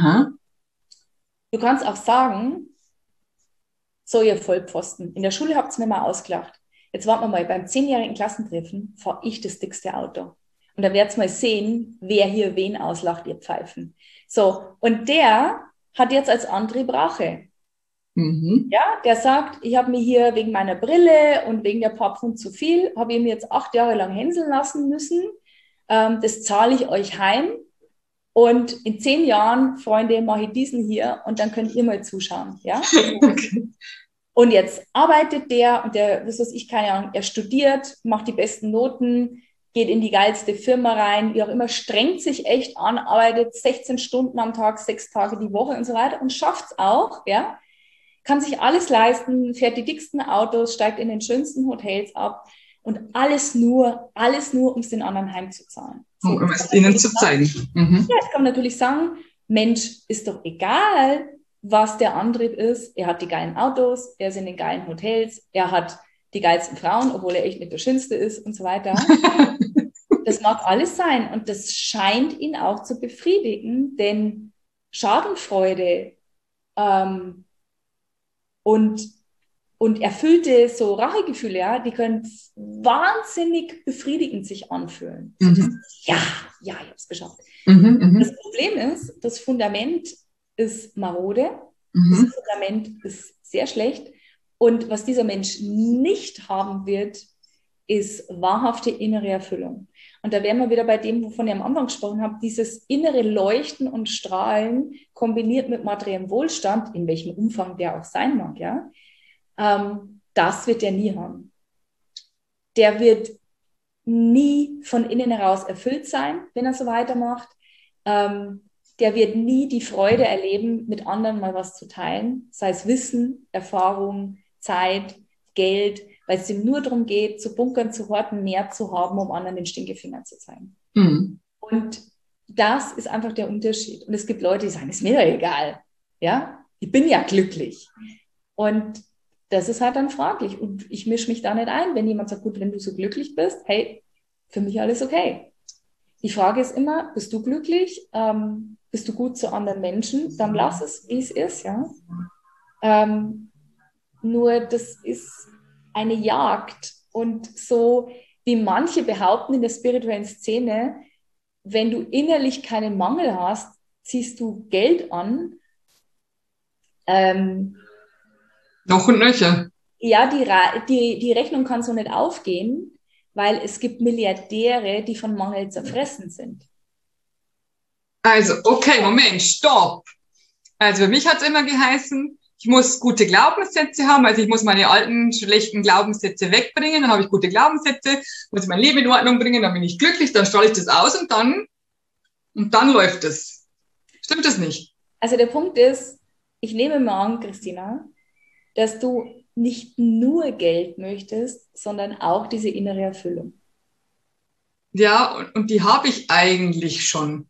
Du kannst auch sagen, so ihr Vollpfosten, in der Schule habt ihr mir mal ausgelacht. Jetzt warten wir mal, beim 10-jährigen Klassentreffen fahre ich das dickste Auto. Und da werdet ihr mal sehen, wer hier wen auslacht, ihr Pfeifen. So, und der hat jetzt als Antrieb Rache. Ja, der sagt, ich habe mir hier wegen meiner Brille und wegen der paar Pfund zu viel, habe ich mir jetzt 8 Jahre lang hänseln lassen müssen. Das zahle ich euch heim. Und in 10 Jahren, Freunde, mache ich diesen hier und dann könnt ihr mal zuschauen. Ja? Und jetzt arbeitet der und der, was weiß ich, keine Ahnung, er studiert, macht die besten Noten, geht in die geilste Firma rein, wie auch immer, strengt sich echt an, arbeitet 16 Stunden am Tag, 6 Tage die Woche und so weiter und schafft es auch, ja, kann sich alles leisten, fährt die dicksten Autos, steigt in den schönsten Hotels ab und alles nur, um es den anderen heimzuzahlen. So, um es ihnen zu zeigen. Ja, jetzt kann man natürlich sagen, Mensch, ist doch egal, was der Antrieb ist. Er hat die geilen Autos, er ist in den geilen Hotels, er hat die geilsten Frauen, obwohl er echt nicht der Schönste ist und so weiter. Das mag alles sein und das scheint ihn auch zu befriedigen, denn Schadenfreude und erfüllte so Rachegefühle, ja, die können wahnsinnig befriedigend sich anfühlen. So dieses, ja, ich habe es geschafft. Das Problem ist, das Fundament ist marode Das Fundament ist sehr schlecht. Und was dieser Mensch nicht haben wird, ist wahrhafte innere Erfüllung. Und da wären wir wieder bei dem, wovon ich am Anfang gesprochen habe, dieses innere Leuchten und Strahlen kombiniert mit materiellem Wohlstand, in welchem Umfang der auch sein mag, ja, das wird der nie haben. Der wird nie von innen heraus erfüllt sein, wenn er so weitermacht. Der wird nie die Freude erleben, mit anderen mal was zu teilen, sei es Wissen, Erfahrung, Zeit, Geld, weil es ihm nur darum geht, zu bunkern, zu horten, mehr zu haben, um anderen den Stinkefinger zu zeigen. Und das ist einfach der Unterschied. Und es gibt Leute, die sagen, ist mir doch egal. Ja, ich bin ja glücklich. Und das ist halt dann fraglich. Und ich mische mich da nicht ein. Wenn jemand sagt, gut, wenn du so glücklich bist, hey, für mich alles okay. Die Frage ist immer, bist du glücklich? Bist du gut zu anderen Menschen? Dann lass es, wie es ist, ja. Nur das ist eine Jagd. Und so wie manche behaupten in der spirituellen Szene, wenn du innerlich keinen Mangel hast, ziehst du Geld an. Noch und nöcher. Ja, die Rechnung kann so nicht aufgehen, weil es gibt Milliardäre, die von Mangel zerfressen sind. Also, okay, Moment, stopp. Also für mich hat es immer geheißen, ich muss gute Glaubenssätze haben, also ich muss meine alten, schlechten Glaubenssätze wegbringen, dann habe ich gute Glaubenssätze, muss ich mein Leben in Ordnung bringen, dann bin ich glücklich, dann strahle ich das aus und dann läuft es. Stimmt das nicht? Also der Punkt ist, ich nehme mal an, Christina, dass du nicht nur Geld möchtest, sondern auch diese innere Erfüllung. Ja, und die habe ich eigentlich schon.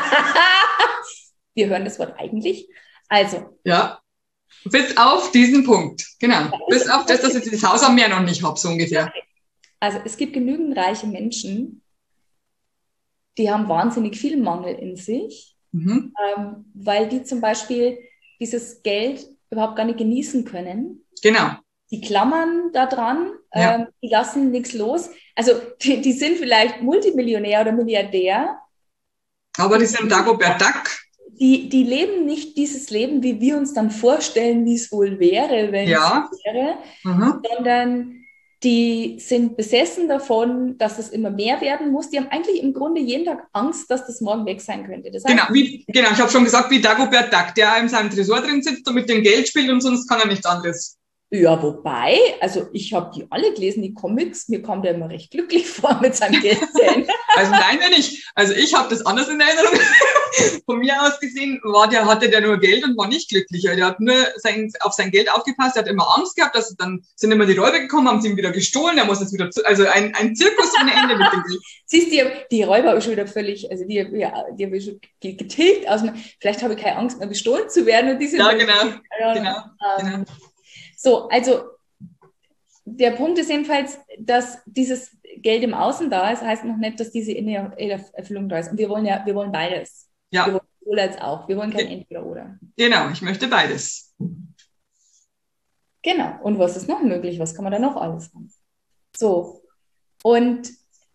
Wir hören das Wort eigentlich. Also. Ja, bis auf diesen Punkt. Genau. Bis auf das, dass ich dieses Haus am Meer noch nicht habe, so ungefähr. Also es gibt genügend reiche Menschen, die haben wahnsinnig viel Mangel in sich, weil die zum Beispiel dieses Geld überhaupt gar nicht genießen können. Genau. Die klammern da dran, die lassen nichts los. Also die sind vielleicht Multimillionär oder Milliardär. Aber die sind Dagobert Duck. Die leben nicht dieses Leben, wie wir uns dann vorstellen, wie es wohl wäre, wenn es wäre, sondern die sind besessen davon, dass es immer mehr werden muss. Die haben eigentlich im Grunde jeden Tag Angst, dass das morgen weg sein könnte. Das heißt, genau, ich habe schon gesagt, wie Dagobert Duck, der in seinem Tresor drin sitzt und mit dem Geld spielt und sonst kann er nichts anderes. Ja, wobei, also ich habe die alle gelesen, die Comics, mir kommt der immer recht glücklich vor mit seinem Geldzählen. Also nein, wenn nicht. Also ich habe das anders in Erinnerung. Von mir aus gesehen hatte der nur Geld und war nicht glücklicher. Der hat nur auf sein Geld aufgepasst, er hat immer Angst gehabt, dass dann sind immer die Räuber gekommen, haben sie ihm wieder gestohlen, er muss jetzt wieder also ein Zirkus ohne Ende mit dem Geld. Siehst du, die Räuber ist schon wieder völlig, also die haben ich schon getilgt aus mir. Vielleicht habe ich keine Angst mehr, gestohlen zu werden. Und die sind genau. So, also der Punkt ist jedenfalls, dass dieses Geld im Außen da ist, heißt noch nicht, dass diese innere Erfüllung da ist. Und wir wollen beides. Ja. Wir wollen sowohl als auch. Wir wollen kein Entweder-Oder. Genau, ich möchte beides. Genau. Und was ist noch möglich? Was kann man da noch alles machen? So. Und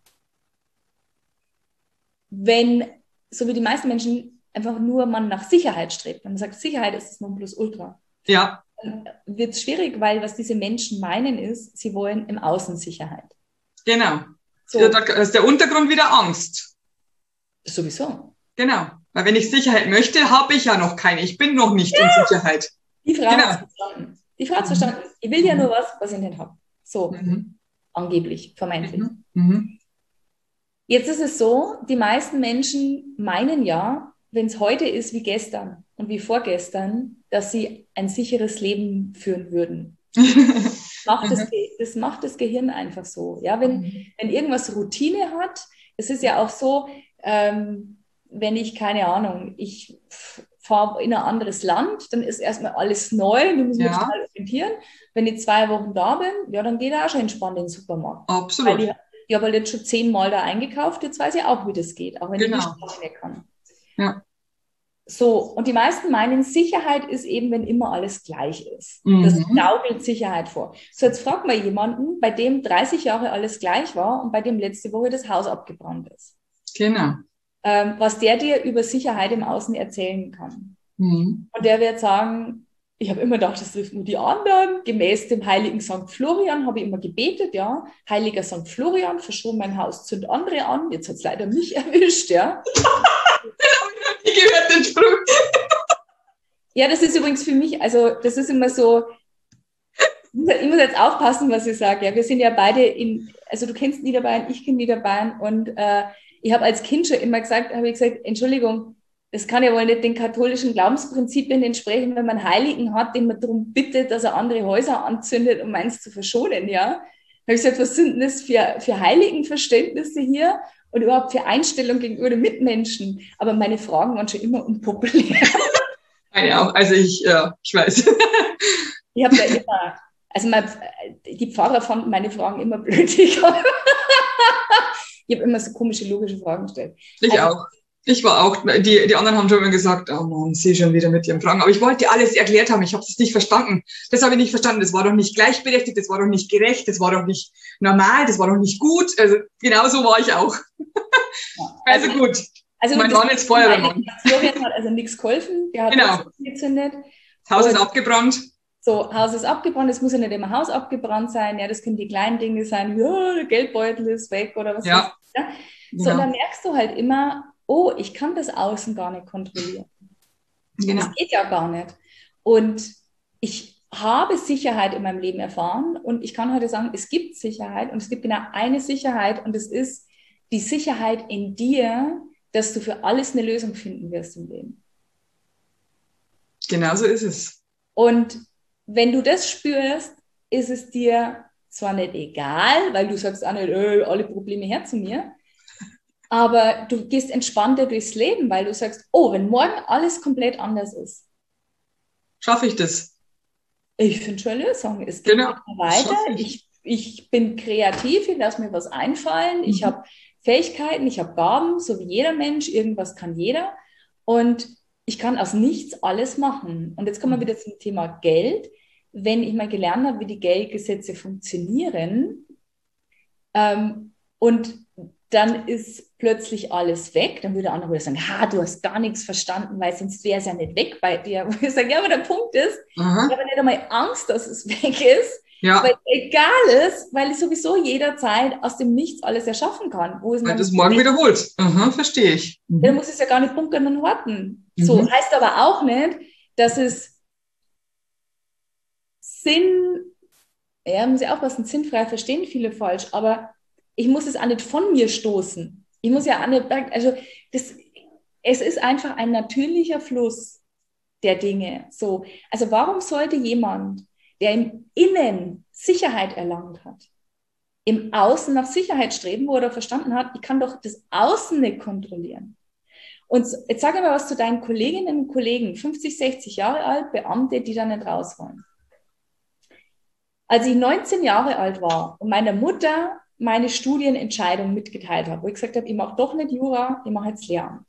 wenn, so wie die meisten Menschen, einfach nur man nach Sicherheit strebt, man sagt, Sicherheit ist das Nonplusultra. Ja. Dann wird es schwierig, weil was diese Menschen meinen ist, sie wollen im Außen Sicherheit. Genau. So. Da ist der Untergrund wieder Angst. Sowieso. Genau. Weil wenn ich Sicherheit möchte, habe ich ja noch keine. Ich bin noch nicht in Sicherheit. Die Frau hat es verstanden. Die Frau hat es verstanden. Ich will ja nur was ich nicht habe. So. Angeblich, vermeintlich. Jetzt ist es so, die meisten Menschen meinen ja, wenn es heute ist wie gestern und wie vorgestern, dass sie ein sicheres Leben führen würden. Das macht das Gehirn einfach so. Ja, wenn irgendwas Routine hat, es ist ja auch so, wenn ich, keine Ahnung, ich fahre in ein anderes Land, dann ist erstmal alles neu, du musst mich total orientieren. Wenn ich 2 Wochen da bin, ja, dann geht er auch schon entspannt in den Supermarkt. Absolut. Weil ich habe halt jetzt schon 10-mal da eingekauft, jetzt weiß ich auch, wie das geht, auch wenn ich die Sprache nicht kann. Ja. So, und die meisten meinen, Sicherheit ist eben, wenn immer alles gleich ist. Das gaukelt Sicherheit vor. So, jetzt fragt mal jemanden, bei dem 30 Jahre alles gleich war und bei dem letzte Woche das Haus abgebrannt ist. Genau. Was der dir über Sicherheit im Außen erzählen kann. Und der wird sagen, ich habe immer gedacht, das trifft nur die anderen. Gemäß dem heiligen St. Florian habe ich immer gebetet, ja. Heiliger St. Florian, verschon mein Haus, zünd andere an. Jetzt hat es leider mich erwischt, ja. Ich gehört den Spruch. Ja, das ist übrigens für mich, also das ist immer so, ich muss jetzt aufpassen, was ich sage. Ja, wir sind ja beide also du kennst Niederbayern, ich kenne Niederbayern und ich habe als Kind schon immer gesagt, Entschuldigung, das kann ja wohl nicht den katholischen Glaubensprinzipien entsprechen, wenn man einen Heiligen hat, den man darum bittet, dass er andere Häuser anzündet, um eins zu verschonen, ja. Da habe ich gesagt, was sind denn das für Heiligenverständnisse hier und überhaupt für Einstellung gegenüber den Mitmenschen? Aber meine Fragen waren schon immer unpopulär. Ja, also ich weiß. Ich habe da immer, also die Pfarrer fanden meine Fragen immer blöd. Ich habe immer so komische, logische Fragen gestellt. Ich auch. Ich war auch, die anderen haben schon immer gesagt, oh Mann, sie schon wieder mit ihren Fragen. Aber ich wollte alles erklärt haben, ich habe es nicht verstanden. Das habe ich nicht verstanden. Das war doch nicht gleichberechtigt, das war doch nicht gerecht, das war doch nicht normal, das war doch nicht gut. Also genau so war ich auch. Ja, also gut. Also mein Mann ist Feuerwehrmann. Florian hat also nichts geholfen, der hat genau. gezündet. Das Haus ist abgebrannt. So, Haus ist abgebrannt, es muss ja nicht immer Haus abgebrannt sein, ja, das können die kleinen Dinge sein, ja, der Geldbeutel ist weg oder was weiß ich. Ja? So, genau. Und dann merkst du halt immer, oh, ich kann das Außen gar nicht kontrollieren. Genau. Das geht ja gar nicht. Und ich habe Sicherheit in meinem Leben erfahren und ich kann heute sagen, es gibt Sicherheit und es gibt genau eine Sicherheit und es ist die Sicherheit in dir, dass du für alles eine Lösung finden wirst im Leben. Genau so ist es. Und wenn du das spürst, ist es dir zwar nicht egal, weil du sagst auch nicht, alle Probleme her zu mir, aber du gehst entspannter durchs Leben, weil du sagst, oh, wenn morgen alles komplett anders ist. Schaffe ich das? Ich finde schon eine Lösung. Es geht weiter. Ich bin kreativ, ich lasse mir was einfallen. Ich habe Fähigkeiten, ich habe Gaben, so wie jeder Mensch. Irgendwas kann jeder. Und ich kann aus nichts alles machen. Und jetzt kommen wir wieder zum Thema Geld. Wenn ich mal gelernt habe, wie die Geldgesetze funktionieren, und dann ist plötzlich alles weg, dann würde der andere sagen, du hast gar nichts verstanden, weil sonst wäre es ja nicht weg bei dir. Und ich sage, ja, aber der Punkt ist, ich habe nicht einmal Angst, dass es weg ist, weil es egal ist, weil ich sowieso jederzeit aus dem Nichts alles erschaffen kann. Weil das morgen wiederholt. Verstehe ich. Dann muss es ja gar nicht bunkern und horten. So heißt aber auch nicht, dass es muss ich aufpassen, sinnfrei verstehen viele falsch, aber ich muss es auch nicht von mir stoßen. Ich muss ja auch nicht, also es ist einfach ein natürlicher Fluss der Dinge. So, also warum sollte jemand, der im Innen Sicherheit erlangt hat, im Außen nach Sicherheit streben, wo er verstanden hat, ich kann doch das Außen nicht kontrollieren. Und jetzt sag mal was zu deinen Kolleginnen und Kollegen, 50, 60 Jahre alt, Beamte, die da nicht raus wollen. Als ich 19 Jahre alt war und meiner Mutter meine Studienentscheidung mitgeteilt habe, wo ich gesagt habe, ich mache doch nicht Jura, ich mache jetzt Lehramt.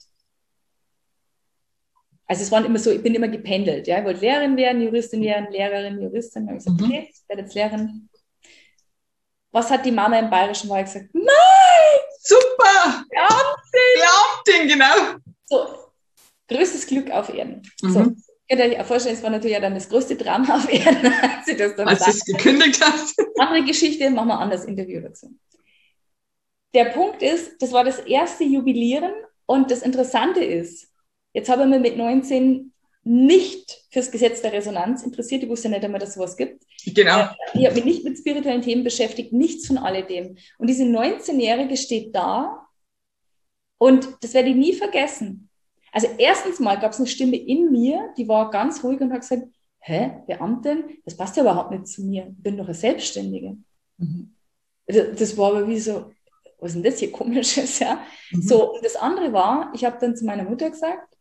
Also es waren immer so, ich bin immer gependelt. Ja? Ich wollte Lehrerin werden, Juristin werden, Lehrerin, Juristin. Dann habe ich gesagt, okay, ich werde jetzt Lehrerin. Was hat die Mama im Bayerischen Wald gesagt? Nein! Super! Beamtin, genau. So, größtes Glück auf Erden. So. Könnt ihr euch auch vorstellen, es war natürlich ja dann das größte Drama auf Erden, als sie das dann als es gekündigt hat. Andere Geschichte, machen wir ein anderes Interview dazu. Der Punkt ist, das war das erste Jubilieren und das Interessante ist, jetzt habe ich mich mit 19 nicht fürs Gesetz der Resonanz interessiert, ich wusste nicht einmal, dass es sowas gibt. Genau. Ich habe mich nicht mit spirituellen Themen beschäftigt, nichts von alledem. Und diese 19-Jährige steht da und das werde ich nie vergessen. Also erstens mal gab es eine Stimme in mir, die war ganz ruhig und hat gesagt, Beamtin, das passt ja überhaupt nicht zu mir, ich bin doch eine Selbstständige. Das war aber wie so, was ist denn das hier Komisches? Ja? So, und das andere war, ich habe dann zu meiner Mutter gesagt,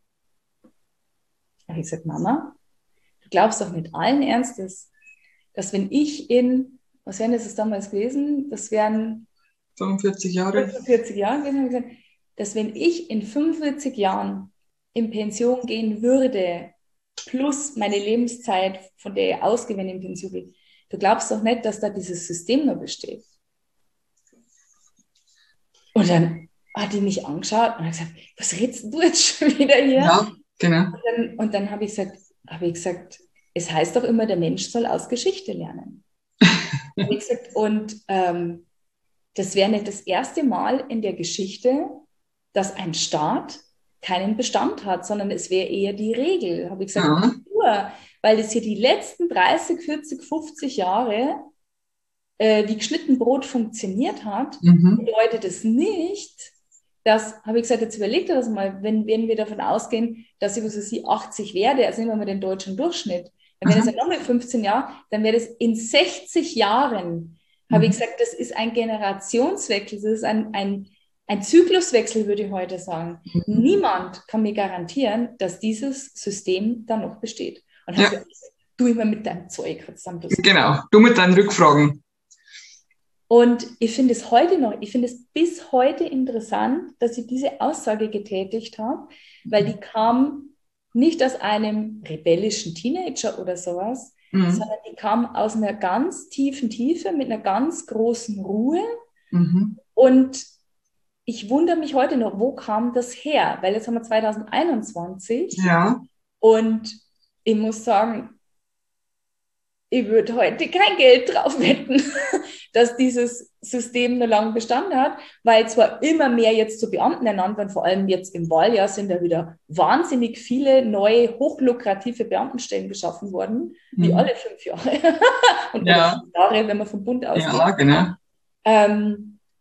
Mama, du glaubst doch mit allen Ernstes, dass wenn ich was wären das damals gewesen? Das wären 45 Jahre. 45 Jahre gewesen, habe ich gesagt, dass wenn ich in 45 Jahren in Pension gehen würde, plus meine Lebenszeit, von der ich ausgehe, wenn ich in Pension gehe, du glaubst doch nicht, dass da dieses System noch besteht. Und dann hat die mich angeschaut und hat gesagt, was redest du jetzt schon wieder hier? Ja, genau. Und dann habe ich gesagt, es heißt doch immer, der Mensch soll aus Geschichte lernen. Wie gesagt, und das wäre nicht das erste Mal in der Geschichte, dass ein Staat keinen Bestand hat, sondern es wäre eher die Regel. Habe ich gesagt, Ja. nur weil es hier die letzten 30, 40, 50 Jahre wie geschnitten Brot funktioniert hat, bedeutet es nicht, dass, habe ich gesagt, jetzt überlegt ihr das mal, wenn wir davon ausgehen, dass ich, was weiß ich, 80 werde, also nehmen wir mal den deutschen Durchschnitt, dann wäre das ja nochmal 15 Jahre, dann wäre das in 60 Jahren, habe ich gesagt, das ist ein Generationswechsel, das ist ein Zykluswechsel, würde ich heute sagen. Niemand kann mir garantieren, dass dieses System dann noch besteht. Und hast du, du immer mit deinem Zeug. Genau, du mit deinen Rückfragen. Und ich finde es heute noch, ich finde es bis heute interessant, dass ich diese Aussage getätigt habe, weil die kam nicht aus einem rebellischen Teenager oder sowas, sondern die kam aus einer ganz tiefen Tiefe mit einer ganz großen Ruhe. Und ich wundere mich heute noch, wo kam das her? Weil jetzt haben wir 2021 und ich muss sagen, ich würde heute kein Geld drauf wetten, dass dieses System noch lange bestanden hat, weil zwar immer mehr jetzt zu Beamten ernannt werden, vor allem jetzt im Wahljahr sind da wieder wahnsinnig viele neue, hochlukrative Beamtenstellen geschaffen worden, wie alle 5 Jahre. Und oder 5 Jahre, wenn man vom Bund ausgeht. Ja, genau.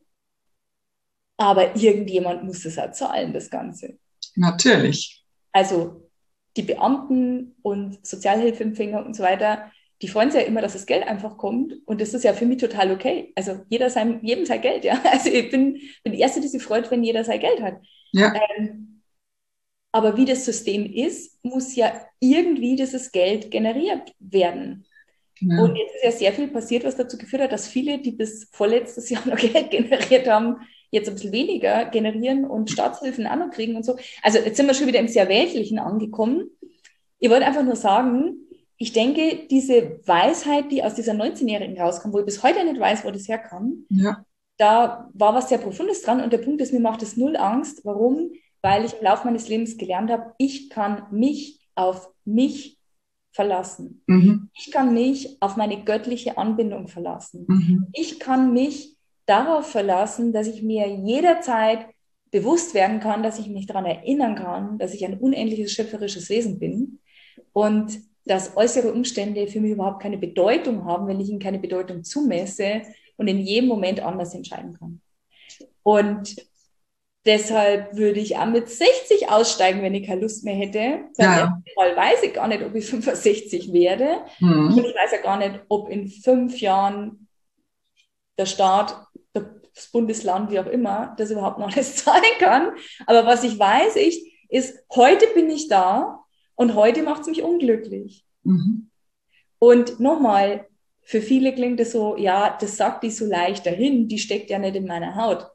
Aber irgendjemand muss das auch zahlen, das Ganze. Natürlich. Also die Beamten und Sozialhilfeempfänger und so weiter, die freuen sich ja immer, dass das Geld einfach kommt. Und das ist ja für mich total okay. Also jedem sein Geld, ja. Also ich bin die Erste, die sich freut, wenn jeder sein Geld hat. Ja. Aber wie das System ist, muss ja irgendwie dieses Geld generiert werden. Ja. Und jetzt ist ja sehr viel passiert, was dazu geführt hat, dass viele, die bis vorletztes Jahr noch Geld generiert haben, jetzt ein bisschen weniger generieren und Staatshilfen auch noch kriegen und so. Also jetzt sind wir schon wieder im sehr Weltlichen angekommen. Ich wollte einfach nur sagen, ich denke, diese Weisheit, die aus dieser 19-Jährigen rauskam, wo ich bis heute nicht weiß, wo das herkam, da war was sehr Profundes dran. Und der Punkt ist, mir macht es null Angst. Warum? Weil ich im Laufe meines Lebens gelernt habe, ich kann mich auf mich verlassen. Ich kann mich auf meine göttliche Anbindung verlassen. Ich kann mich darauf verlassen, dass ich mir jederzeit bewusst werden kann, dass ich mich daran erinnern kann, dass ich ein unendliches schöpferisches Wesen bin und dass äußere Umstände für mich überhaupt keine Bedeutung haben, wenn ich ihnen keine Bedeutung zumesse und in jedem Moment anders entscheiden kann. Und deshalb würde ich auch mit 60 aussteigen, wenn ich keine Lust mehr hätte. Weil weiß ich gar nicht, ob ich 65 werde. Und ich weiß ja gar nicht, ob in 5 Jahren der Staat, das Bundesland, wie auch immer, das überhaupt noch alles zahlen kann. Aber was ich weiß, ist, heute bin ich da und heute macht es mich unglücklich. Und nochmal, für viele klingt es so, ja, das sagt die so leicht dahin, die steckt ja nicht in meiner Haut.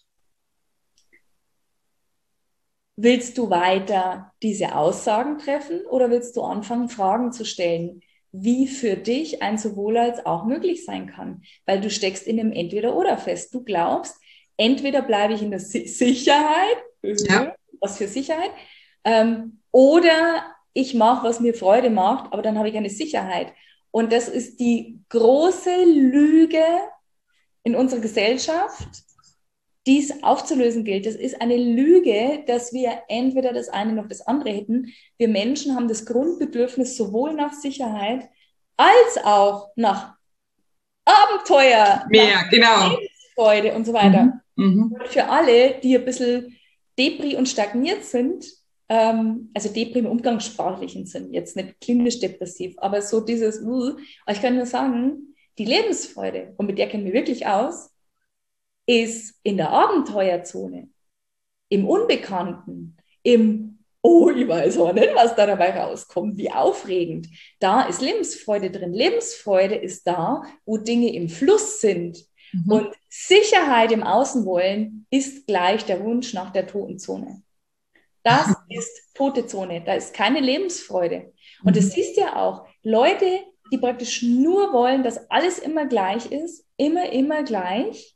Willst du weiter diese Aussagen treffen oder willst du anfangen, Fragen zu stellen, wie für dich ein sowohl als auch möglich sein kann? Weil du steckst in einem Entweder-Oder fest. Du glaubst, entweder bleibe ich in der Sicherheit, was für Sicherheit, oder ich mache, was mir Freude macht, aber dann habe ich eine Sicherheit. Und das ist die große Lüge in unserer Gesellschaft, die es aufzulösen gilt. Das ist eine Lüge, dass wir entweder das eine noch das andere hätten. Wir Menschen haben das Grundbedürfnis sowohl nach Sicherheit als auch nach Abenteuer, nach Lebensfreude und so weiter. Und für alle, die ein bisschen depri und stagniert sind, also depri im umgangssprachlichen Sinn, jetzt nicht klinisch depressiv, aber so dieses, ich kann nur sagen, die Lebensfreude, und mit der kennen wir wirklich aus, ist in der Abenteuerzone, im Unbekannten, im ich weiß auch nicht, was da dabei rauskommt, wie aufregend. Da ist Lebensfreude drin. Lebensfreude ist da, wo Dinge im Fluss sind. Und Sicherheit im Außenwollen ist gleich der Wunsch nach der toten Zone. Das ist tote Zone, da ist keine Lebensfreude. Und das siehst du ja auch, Leute, die praktisch nur wollen, dass alles immer gleich ist, immer gleich,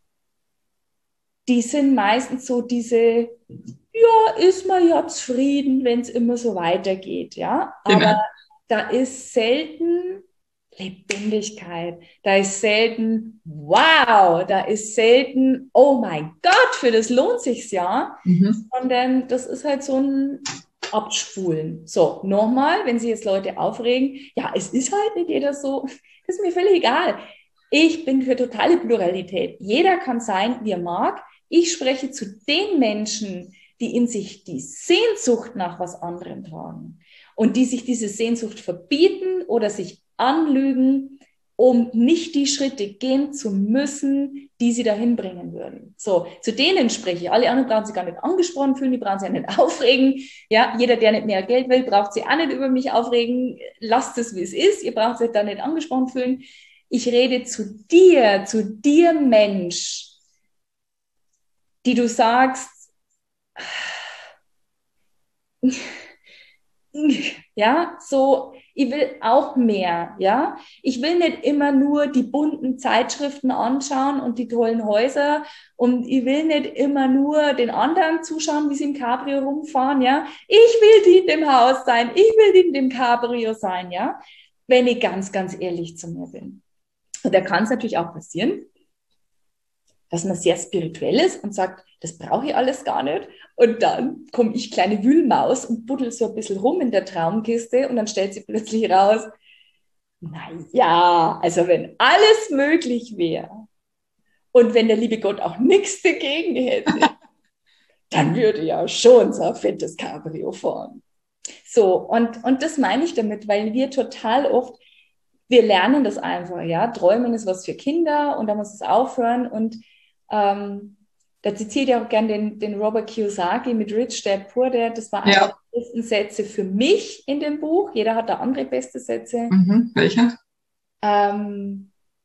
die sind meistens so diese, ja, ist man ja zufrieden, wenn es immer so weitergeht, ja. Aber da ist selten Lebendigkeit, da ist selten wow, da ist selten oh mein Gott, für das lohnt sich's ja, sondern das ist halt so ein Abspulen. So, nochmal, wenn sich jetzt Leute aufregen, ja, es ist halt nicht jeder so, das ist mir völlig egal. Ich bin für totale Pluralität. Jeder kann sein, wie er mag. Ich spreche zu den Menschen, die in sich die Sehnsucht nach was anderem tragen und die sich diese Sehnsucht verbieten oder sich anlügen, um nicht die Schritte gehen zu müssen, die sie dahin bringen würden. So, zu denen spreche ich. Alle anderen brauchen sich gar nicht angesprochen fühlen, die brauchen sich ja nicht aufregen. Ja, jeder, der nicht mehr Geld will, braucht sich auch nicht über mich aufregen. Lasst es, wie es ist. Ihr braucht euch da nicht angesprochen fühlen. Ich rede zu dir Mensch, die du sagst, ja, so, ich will auch mehr, ja. Ich will nicht immer nur die bunten Zeitschriften anschauen und die tollen Häuser und ich will nicht immer nur den anderen zuschauen, wie sie im Cabrio rumfahren, ja. Ich will die in dem Haus sein, ich will die in dem Cabrio sein, ja. Wenn ich ganz, ganz ehrlich zu mir bin. Und da kann es natürlich auch passieren, dass man sehr spirituell ist und sagt, das brauche ich alles gar nicht. Und dann komme ich, kleine Wühlmaus, und buddel so ein bisschen rum in der Traumkiste und dann stellt sie plötzlich raus, naja, also wenn alles möglich wäre und wenn der liebe Gott auch nichts dagegen hätte, dann würde ja schon so ein fettes Cabrio fahren. So, und das meine ich damit, weil wir total oft, wir lernen das einfach, ja, Träumen ist was für Kinder und da muss es aufhören und da zitiert ja auch gern den Robert Kiyosaki mit Rich Dad Poor Dad. Das war einer der besten Sätze für mich in dem Buch. Jeder hat da andere beste Sätze. Welcher? Arme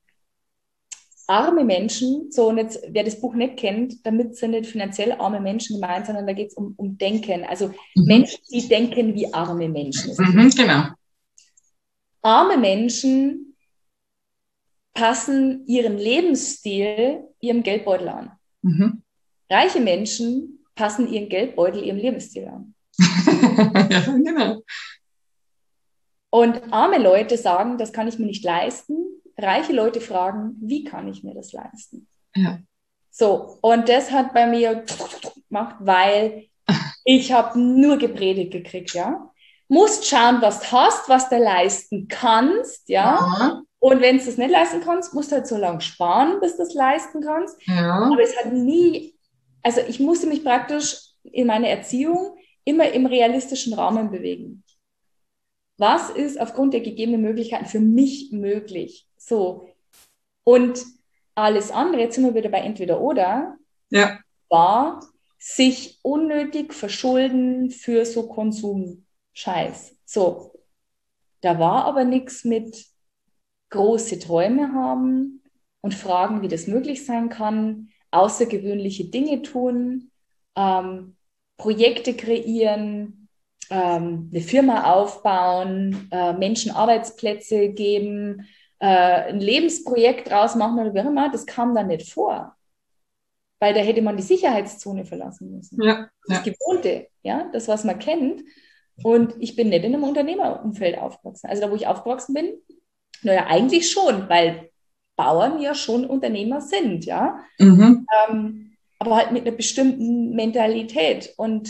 Menschen, so, und jetzt, wer das Buch nicht kennt, damit sind nicht finanziell arme Menschen gemeint, sondern da geht es um Denken. Also Menschen, die denken wie arme Menschen. Genau. Arme Menschen passen ihren Lebensstil ihrem Geldbeutel an. Reiche Menschen passen ihren Geldbeutel ihrem Lebensstil an. Ja, genau. Und arme Leute sagen, das kann ich mir nicht leisten. Reiche Leute fragen, wie kann ich mir das leisten? Ja. So, und das hat bei mir gemacht, weil ich habe nur gepredigt gekriegt, ja. Musst schauen, was du hast, was du leisten kannst, ja. Und wenn du das nicht leisten kannst, musst du halt so lange sparen, bis du das leisten kannst. Ja. Aber es hat nie, also ich musste mich praktisch in meiner Erziehung immer im realistischen Rahmen bewegen. Was ist aufgrund der gegebenen Möglichkeiten für mich möglich? So. Und alles andere, jetzt sind wir wieder bei entweder oder, war sich unnötig verschulden für so Konsumscheiß. So. Da war aber nichts mit große Träume haben und fragen, wie das möglich sein kann, außergewöhnliche Dinge tun, Projekte kreieren, eine Firma aufbauen, Menschen Arbeitsplätze geben, ein Lebensprojekt draus machen oder wie auch immer, das kam dann nicht vor. Weil da hätte man die Sicherheitszone verlassen müssen. Ja. Das Gewohnte, ja, das, was man kennt. Und ich bin nicht in einem Unternehmerumfeld aufgewachsen. Also da, wo ich aufgewachsen bin, naja, eigentlich schon, weil Bauern ja schon Unternehmer sind, ja. Aber halt mit einer bestimmten Mentalität. Und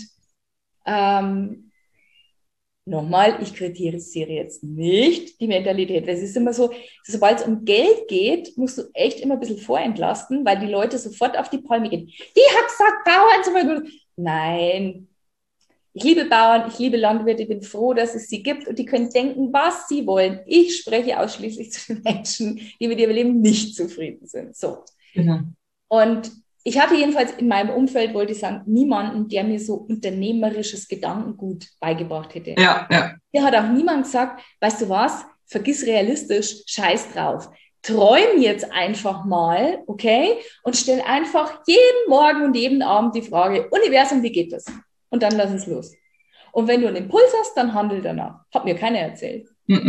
nochmal, ich kritisiere jetzt nicht die Mentalität. Es ist immer so, sobald es um Geld geht, musst du echt immer ein bisschen vorentlasten, weil die Leute sofort auf die Palme gehen. Die hat gesagt, Bauern zum Beispiel. Nein, ich liebe Bauern, ich liebe Landwirte, ich bin froh, dass es sie gibt und die können denken, was sie wollen. Ich spreche ausschließlich zu den Menschen, die mit ihrem Leben nicht zufrieden sind. So. Genau. Und ich hatte jedenfalls in meinem Umfeld, wollte ich sagen, niemanden, der mir so unternehmerisches Gedankengut beigebracht hätte. Ja. Mir hat auch niemand gesagt, weißt du was, vergiss realistisch, scheiß drauf. Träum jetzt einfach mal, okay? Und stell einfach jeden Morgen und jeden Abend die Frage, Universum, wie geht das? Und dann lass es los. Und wenn du einen Impuls hast, dann handel danach. Hat mir keiner erzählt.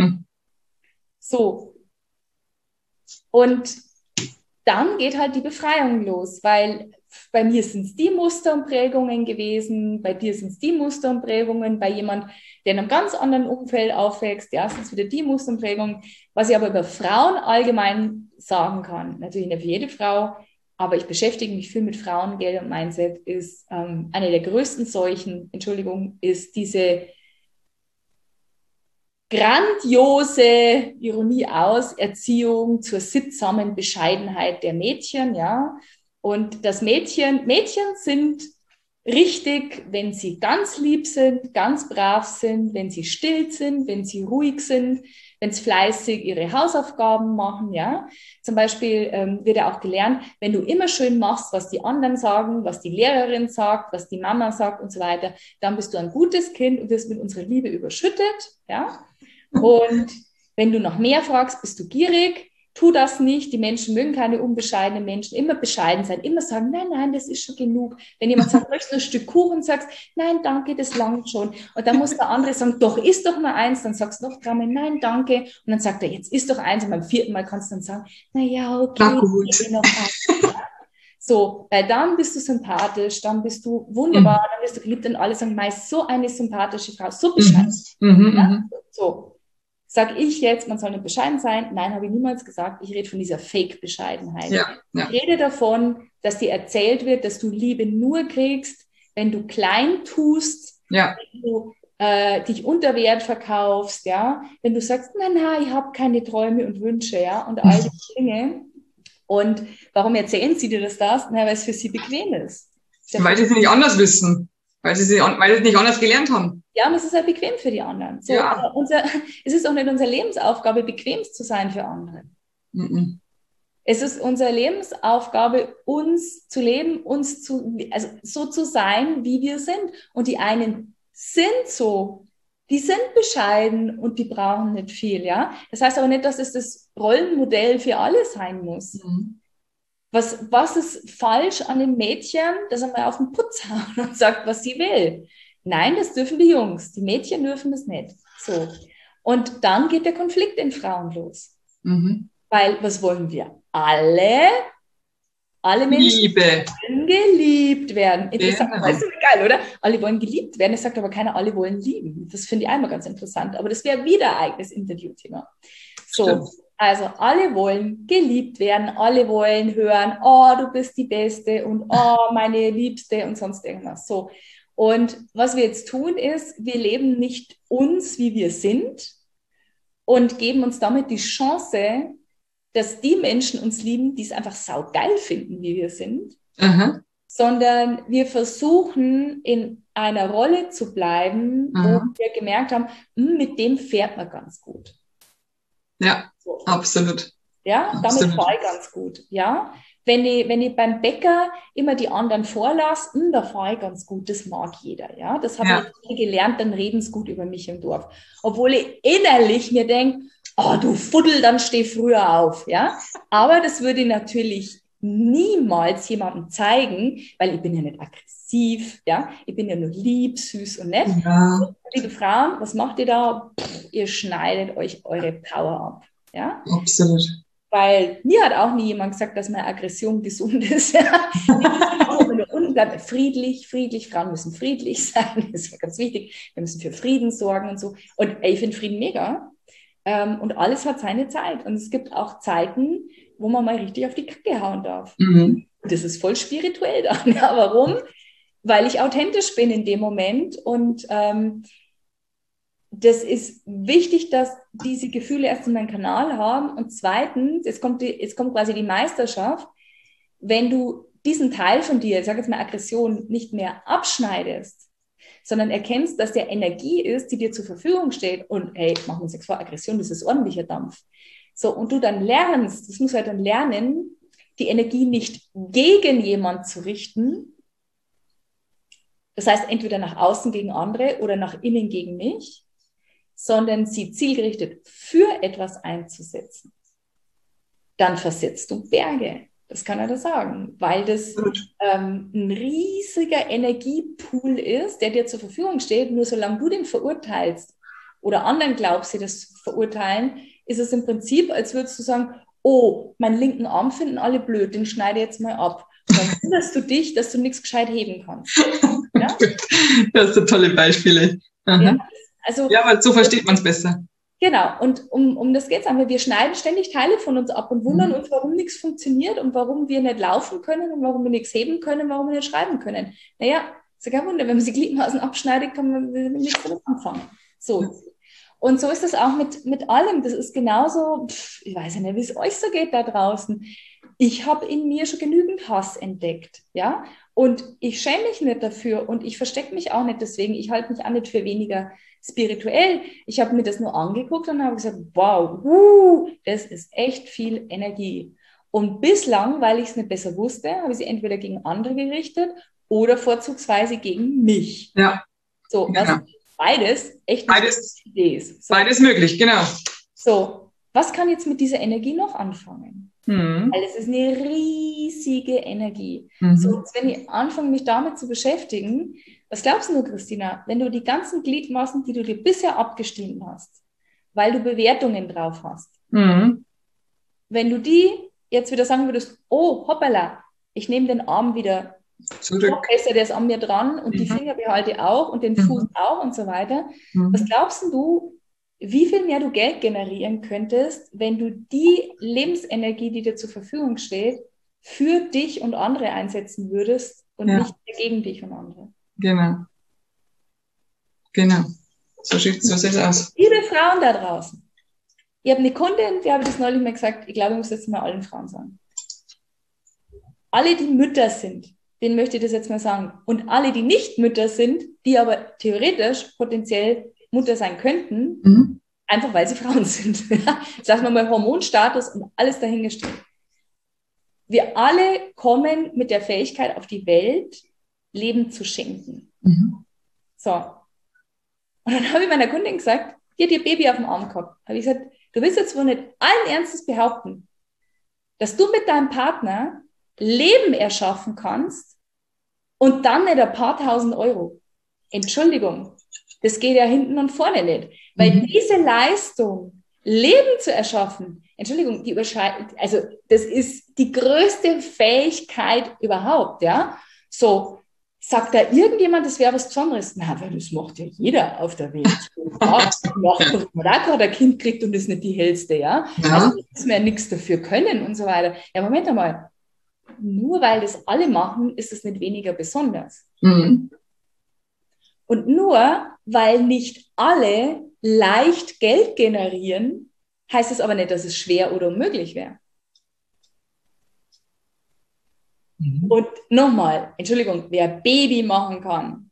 So. Und dann geht halt die Befreiung los, weil bei mir sind es die Muster und Prägungen gewesen, bei dir sind es die Muster und Prägungen, bei jemand, der in einem ganz anderen Umfeld aufwächst, ja, sind es wieder die Muster und Prägungen. Was ich aber über Frauen allgemein sagen kann, natürlich nicht für jede Frau, aber ich beschäftige mich viel mit Frauen, Geld und Mindset, ist eine der größten Seuchen, Entschuldigung, ist diese grandiose, Ironie aus, Erziehung zur sittsamen Bescheidenheit der Mädchen, ja. Und das Mädchen sind richtig, wenn sie ganz lieb sind, ganz brav sind, wenn sie still sind, wenn sie ruhig sind, wenn sie fleißig ihre Hausaufgaben machen, ja. Zum Beispiel wird ja auch gelernt, wenn du immer schön machst, was die anderen sagen, was die Lehrerin sagt, was die Mama sagt und so weiter, dann bist du ein gutes Kind und wirst mit unserer Liebe überschüttet, ja. Und wenn du noch mehr fragst, bist du gierig. Tu das nicht. Die Menschen mögen keine unbescheidenen Menschen. Immer bescheiden sein. Immer sagen, nein, nein, das ist schon genug. Wenn jemand sagt, möchtest du ein Stück Kuchen, sagst, nein, danke, das langt schon. Und dann muss der andere sagen, doch, isst doch mal eins. Dann sagst du noch dreimal, nein, danke. Und dann sagt er, jetzt isst doch eins. Und beim vierten Mal kannst du dann sagen, na ja, okay, Na gut. noch eins. So, weil dann bist du sympathisch, dann bist du wunderbar, dann bist du geliebt und alle sagen, meist so eine sympathische Frau, so bescheiden. Ja? So. Sag ich jetzt, man soll nicht bescheiden sein? Nein, habe ich niemals gesagt. Ich rede von dieser Fake-Bescheidenheit. Ja. Ich rede davon, dass dir erzählt wird, dass du Liebe nur kriegst, wenn du klein tust, wenn du dich unter Wert verkaufst, ja, wenn du sagst, nein, ich habe keine Träume und Wünsche, ja, und all diese Dinge. Und warum erzählen sie dir das? Na, weil es für sie bequem ist. Weil sie es nicht anders wissen. Weil sie es nicht anders gelernt haben. Ja, und es ist halt bequem für die anderen. So, ja. Aber es ist auch nicht unsere Lebensaufgabe, bequem zu sein für andere. Es ist unsere Lebensaufgabe, uns zu leben, also so zu sein, wie wir sind. Und die einen sind so, die sind bescheiden und die brauchen nicht viel. Ja? Das heißt aber nicht, dass es das Rollenmodell für alle sein muss. Was ist falsch an dem Mädchen, das einmal auf den Putz haut und sagt, was sie will? Nein, das dürfen die Jungs. Die Mädchen dürfen das nicht. So. Und dann geht der Konflikt in Frauen los. Weil, was wollen wir? Alle Menschen Liebe. wollen geliebt werden. Interessant, Genau. weißt du, geil, oder? Alle wollen geliebt werden. Es sagt aber keiner, alle wollen lieben. Das finde ich einmal ganz interessant. Aber das wäre wieder ein eigenes Interviewthema. So. Stimmt. Also alle wollen geliebt werden, alle wollen hören, oh, du bist die Beste und oh, meine Liebste und sonst irgendwas. So. Und was wir jetzt tun ist, wir leben nicht uns, wie wir sind und geben uns damit die Chance, dass die Menschen uns lieben, die es einfach saugeil finden, wie wir sind, sondern wir versuchen, in einer Rolle zu bleiben, wo wir gemerkt haben, mit dem fährt man ganz gut. Ja, so. Absolut. Ja, damit fahre ich ganz gut. Ja, wenn ich beim Bäcker immer die anderen vorlasse, da fahre ich ganz gut, das mag jeder. Ja, das habe ich gelernt, dann reden sie gut über mich im Dorf. Obwohl ich innerlich mir denke, oh, du Fuddel, dann steh früher auf. Ja, aber das würde ich natürlich niemals jemandem zeigen, weil ich bin ja nicht aggressiv, ja, ich bin ja nur lieb, süß und nett. Ja. Liebe Frauen, was macht ihr da? Ihr schneidet euch eure Power ab, ja? Absolut. Weil mir hat auch nie jemand gesagt, dass meine Aggression gesund ist. Ja? Unten bleiben friedlich, Frauen müssen friedlich sein, das ist ganz wichtig. Wir müssen für Frieden sorgen und so. Und ich finde Frieden mega. Und alles hat seine Zeit. Und es gibt auch Zeiten, wo man mal richtig auf die Kacke hauen darf. Das ist voll spirituell dann. Ja, warum? Weil ich authentisch bin in dem Moment. Und das ist wichtig, dass diese Gefühle erst in meinen Kanal haben. Und zweitens, jetzt kommt quasi die Meisterschaft, wenn du diesen Teil von dir, ich sage jetzt mal Aggression, nicht mehr abschneidest, sondern erkennst, dass der Energie ist, die dir zur Verfügung steht. Und hey, machen wir uns nichts vor, Aggression, das ist ordentlicher Dampf. So, und du dann lernst, das musst du halt dann lernen, die Energie nicht gegen jemand zu richten. Das heißt, entweder nach außen gegen andere oder nach innen gegen mich, sondern sie zielgerichtet für etwas einzusetzen. Dann versetzt du Berge. Das kann er da sagen, weil das ein riesiger Energiepool ist, der dir zur Verfügung steht. Nur solange du den verurteilst oder anderen glaubst, sie das verurteilen, ist es im Prinzip, als würdest du sagen, oh, meinen linken Arm finden alle blöd, den schneide ich jetzt mal ab. dann wunderst du dich, dass du nichts gescheit heben kannst. Ja? Das sind tolle Beispiele. Ja, also, ja, weil so versteht man es besser. Genau, und um das geht es einfach. Wir schneiden ständig Teile von uns ab und wundern uns, warum nichts funktioniert und warum wir nicht laufen können und warum wir nichts heben können, warum wir nicht schreiben können. Naja, ist ja kein Wunder, wenn man sich Gliedmaßen abschneidet, kann man nichts damit anfangen. So. Und so ist das auch mit allem. Das ist genauso, ich weiß ja nicht, wie es euch so geht da draußen. Ich habe in mir schon genügend Hass entdeckt, ja, und ich schäme mich nicht dafür und ich verstecke mich auch nicht deswegen. Ich halte mich auch nicht für weniger spirituell. Ich habe mir das nur angeguckt und habe gesagt, wow, das ist echt viel Energie. Und bislang, weil ich es nicht besser wusste, habe ich sie entweder gegen andere gerichtet oder vorzugsweise gegen mich. Ja. So, was beides echt eine gute Idee ist. So. Beides möglich, genau. So, was kann jetzt mit dieser Energie noch anfangen? Weil es ist eine riesige Energie. So, jetzt, wenn ich anfange, mich damit zu beschäftigen, was glaubst du, Christina, wenn du die ganzen Gliedmaßen, die du dir bisher abgestimmt hast, weil du Bewertungen drauf hast, wenn du die jetzt wieder sagen würdest, oh, hoppala, ich nehme den Arm wieder zurück, besser, der ist an mir dran und die Finger behalte ich auch und den Fuß auch und so weiter. Was glaubst du, wie viel mehr du Geld generieren könntest, wenn du die Lebensenergie, die dir zur Verfügung steht, für dich und andere einsetzen würdest und nicht gegen dich und andere? Genau. So sieht es aus. Liebe Frauen da draußen, ich habe eine Kundin, die habe das neulich mal gesagt, ich glaube, ich muss jetzt mal allen Frauen sagen. Alle, die Mütter sind, denen möchte ich das jetzt mal sagen. Und alle, die nicht Mütter sind, die aber theoretisch potenziell Mutter sein könnten, einfach weil sie Frauen sind. Sagen wir mal Hormonstatus und alles dahingestellt. Wir alle kommen mit der Fähigkeit auf die Welt, Leben zu schenken. So. Und dann habe ich meiner Kundin gesagt, die hat ihr Baby auf dem Arm gehabt. Habe ich gesagt, du willst jetzt wohl nicht allen Ernstes behaupten, dass du mit deinem Partner Leben erschaffen kannst und dann nicht ein paar tausend Euro. Entschuldigung, das geht ja hinten und vorne nicht. Weil diese Leistung, Leben zu erschaffen, Entschuldigung, die überschreitet, also das ist die größte Fähigkeit überhaupt, ja. So, sagt da irgendjemand, das wäre was Besonderes? Na, weil das macht ja jeder auf der Welt. Wenn man da gerade ein Kind kriegt und ist nicht die hellste, ja. Also da muss man ja nichts dafür können und so weiter. Ja, Moment einmal. Nur weil das alle machen, ist es nicht weniger besonders. Und nur weil nicht alle leicht Geld generieren, heißt es aber nicht, dass es schwer oder unmöglich wäre. Und nochmal, Entschuldigung, wer Baby machen kann,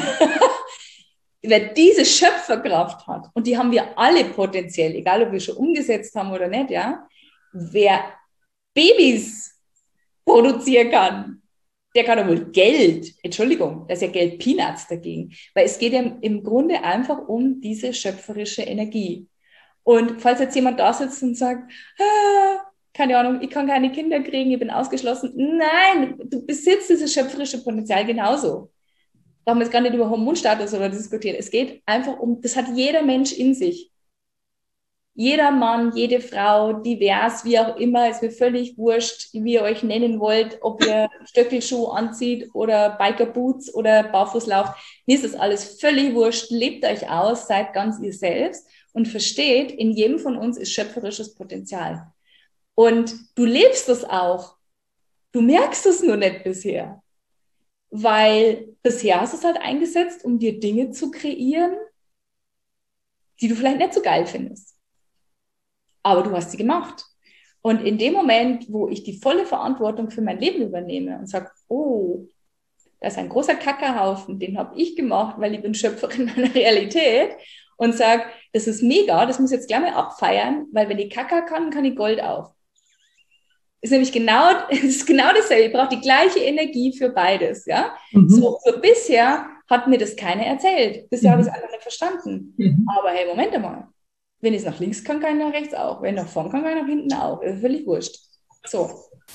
wer diese Schöpferkraft hat, und die haben wir alle potenziell, egal ob wir schon umgesetzt haben oder nicht, ja, wer Babys produzieren kann, der kann ja wohl Geld, Entschuldigung, das ist ja Geld Peanuts dagegen, weil es geht ja im Grunde einfach um diese schöpferische Energie. Und falls jetzt jemand da sitzt und sagt, keine Ahnung, ich kann keine Kinder kriegen, ich bin ausgeschlossen. Nein, du besitzt dieses schöpferische Potenzial genauso. Da haben wir jetzt gar nicht über Hormonstatus oder diskutiert. Es geht einfach um, das hat jeder Mensch in sich. Jeder Mann, jede Frau, divers, wie auch immer, ist mir völlig wurscht, wie ihr euch nennen wollt, ob ihr Stöckelschuh anzieht oder Bikerboots oder barfuß lauft. Mir ist das alles völlig wurscht. Lebt euch aus, seid ganz ihr selbst und versteht, in jedem von uns ist schöpferisches Potenzial. Und du lebst das auch. Du merkst es nur nicht bisher. Weil bisher hast du es halt eingesetzt, um dir Dinge zu kreieren, die du vielleicht nicht so geil findest. Aber du hast sie gemacht. Und in dem Moment, wo ich die volle Verantwortung für mein Leben übernehme und sage, oh, da ist ein großer Kackerhaufen, den habe ich gemacht, weil ich bin Schöpferin meiner Realität, und sage, das ist mega, das muss ich jetzt gleich mal abfeiern, weil wenn ich Kacker kann, kann ich Gold auch. Ist nämlich genau dasselbe. Ich brauche die gleiche Energie für beides, ja. So bisher hat mir das keiner erzählt. Bisher habe ich es einfach nicht verstanden. Aber hey, Moment einmal. Wenn ich es nach links kann, kann ich nach rechts auch. Wenn ich nach vorn kann, kann ich nach hinten auch. Das ist völlig wurscht. So.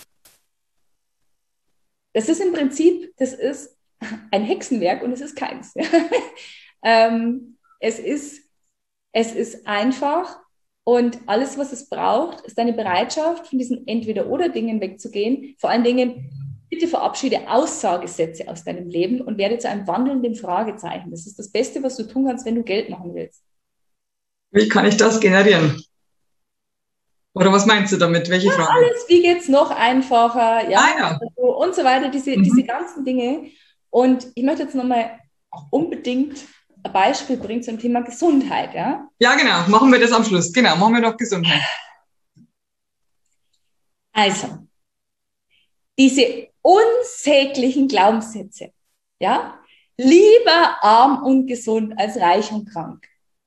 Das ist im Prinzip, das ist ein Hexenwerk und es ist keins. Es ist einfach, und alles, was es braucht, ist eine Bereitschaft, von diesen Entweder-oder-Dingen wegzugehen. Vor allen Dingen Bitte verabschiede Aussagesätze aus deinem Leben und werde zu einem wandelnden Fragezeichen. Das ist das Beste, was du tun kannst, wenn du Geld machen willst. Wie kann ich das generieren? Oder was meinst du damit? Welche Frage? Alles, wie geht's noch einfacher, ja, Ja. und so weiter, diese ganzen Dinge. Und ich möchte jetzt nochmal unbedingt ein Beispiel bringen zum Thema Gesundheit, ja. Ja, genau. Machen wir das am Schluss. Genau, machen wir doch Gesundheit. Also, diese unsäglichen Glaubenssätze, ja, lieber arm und gesund als reich und krank.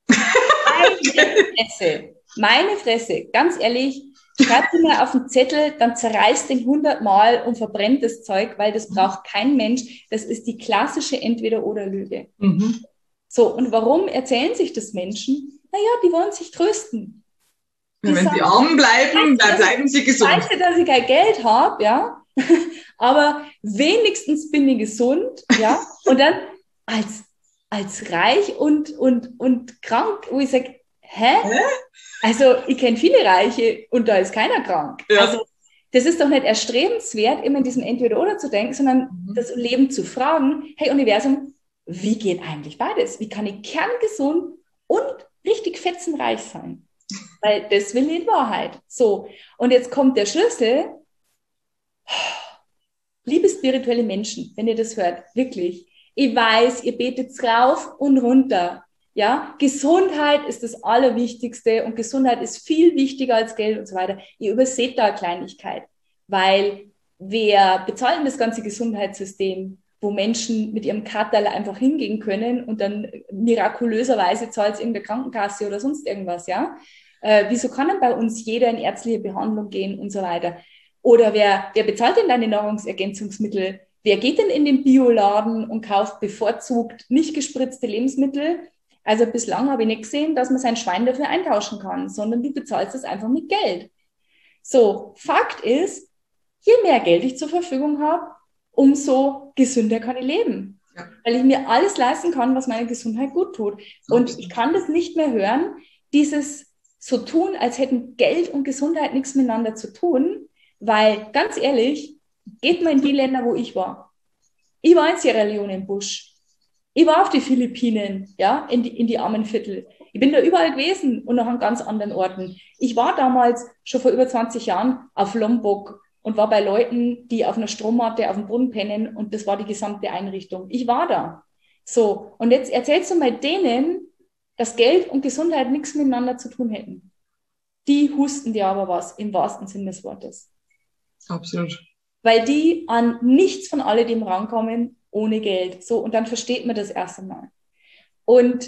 Meine Fresse, ganz ehrlich, schreib dir mal auf den Zettel, dann zerreißt den 100-mal und verbrennt das Zeug, weil das braucht kein Mensch. Das ist die klassische Entweder-oder-Lüge. Mhm. So, und warum erzählen sich das Menschen? Naja, die wollen sich trösten. Ja, wenn sie arm bleiben, dann bleiben sie gesund. Ich weiß, dass ich kein Geld habe, ja, aber wenigstens bin ich gesund, ja, und dann als reich und krank, wo ich sage, hä? Also ich kenne viele Reiche und da ist keiner krank. Ja. Also das ist doch nicht erstrebenswert, immer in diesem Entweder-oder zu denken, sondern das Leben zu fragen, hey Universum, wie geht eigentlich beides? Wie kann ich kerngesund und richtig fetzenreich sein? Weil das will ich in Wahrheit. So, und jetzt kommt der Schlüssel. Liebe spirituelle Menschen, wenn ihr das hört, wirklich, ich weiß, ihr betet rauf und runter. Ja, Gesundheit ist das Allerwichtigste und Gesundheit ist viel wichtiger als Geld und so weiter. Ihr überseht da eine Kleinigkeit, weil wer bezahlt denn das ganze Gesundheitssystem, wo Menschen mit ihrem Katerl einfach hingehen können und dann mirakulöserweise zahlt es irgendeine Krankenkasse oder sonst irgendwas, ja? Wieso kann denn bei uns jeder in ärztliche Behandlung gehen und so weiter? Oder wer bezahlt denn deine Nahrungsergänzungsmittel? Wer geht denn in den Bioladen und kauft bevorzugt nicht gespritzte Lebensmittel? Also bislang habe ich nicht gesehen, dass man sein Schwein dafür eintauschen kann, sondern du bezahlst es einfach mit Geld. So, Fakt ist, je mehr Geld ich zur Verfügung habe, umso gesünder kann ich leben. Ja. Weil ich mir alles leisten kann, was meiner Gesundheit gut tut. Und ich kann das nicht mehr hören, dieses so tun, als hätten Geld und Gesundheit nichts miteinander zu tun, weil, ganz ehrlich, geht mal in die Länder, wo ich war. Ich war in Sierra Leone im Busch. Ich war auf die Philippinen, ja, in die armen Viertel. Ich bin da überall gewesen und noch an ganz anderen Orten. Ich war damals schon vor über 20 Jahren auf Lombok und war bei Leuten, die auf einer Strommatte auf dem Boden pennen und das war die gesamte Einrichtung. Ich war da. So, und jetzt erzählst du mal denen, dass Geld und Gesundheit nichts miteinander zu tun hätten. Die husten dir aber was, im wahrsten Sinne des Wortes. Absolut. Weil die an nichts von alledem rankommen ohne Geld. So, und dann versteht man das erst einmal. Und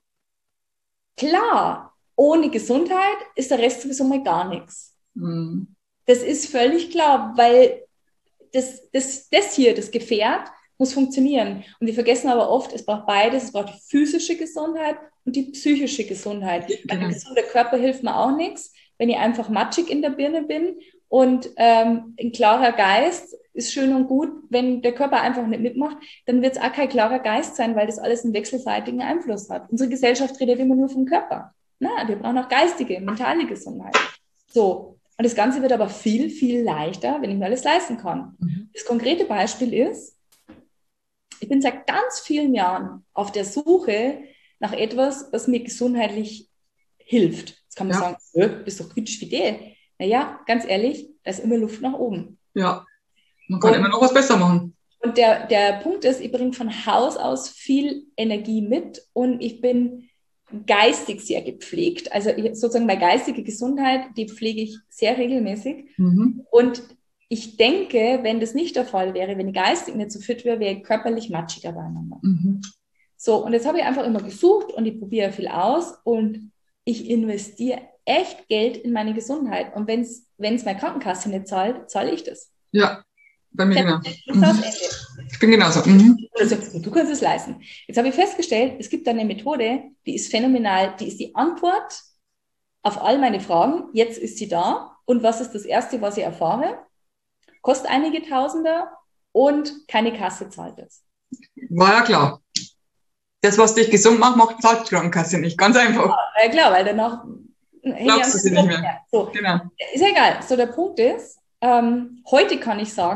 klar, ohne Gesundheit ist der Rest sowieso mal gar nichts. Mhm. Das ist völlig klar, weil das hier, das Gefährt, muss funktionieren. Und wir vergessen aber oft, es braucht beides. Es braucht die physische Gesundheit und die psychische Gesundheit. Genau. Ein gesunder Körper hilft mir auch nichts, wenn ich einfach matschig in der Birne bin. Und ein klarer Geist ist schön und gut. Wenn der Körper einfach nicht mitmacht, dann wird es auch kein klarer Geist sein, weil das alles einen wechselseitigen Einfluss hat. Unsere Gesellschaft redet immer nur vom Körper. Na, wir brauchen auch geistige, mentale Gesundheit. So. Und das Ganze wird aber viel, viel leichter, wenn ich mir alles leisten kann. Mhm. Das konkrete Beispiel ist, ich bin seit ganz vielen Jahren auf der Suche nach etwas, was mir gesundheitlich hilft. Jetzt kann man sagen, du bist doch kritisch fidel. Naja, ganz ehrlich, da ist immer Luft nach oben. Ja, man kann immer noch was besser machen. Und der Punkt ist, ich bringe von Haus aus viel Energie mit und ich bin geistig sehr gepflegt. Also sozusagen meine geistige Gesundheit, die pflege ich sehr regelmäßig. Mhm. Und ich denke, wenn das nicht der Fall wäre, wenn ich geistig nicht so fit wäre, wäre ich körperlich matschiger beieinander. Mhm. So, und jetzt habe ich einfach immer gesucht und ich probiere viel aus und ich investiere echt Geld in meine Gesundheit. Und wenn es meine Krankenkasse nicht zahlt, zahle ich das. Ja, bei mir genau. Mhm. Ich bin genauso. Mhm. Also, du kannst es leisten. Jetzt habe ich festgestellt, es gibt eine Methode, die ist phänomenal. Die ist die Antwort auf all meine Fragen. Jetzt ist sie da. Und was ist das Erste, was ich erfahre? Kostet einige Tausender und keine Kasse zahlt es. War ja klar. Das, was dich gesund macht, zahlt die Krankenkasse nicht. Ganz einfach. Ja, klar, weil danach glaubst du sie nicht mehr. So. Genau. Ist ja egal. So, der Punkt ist, heute kann ich sagen,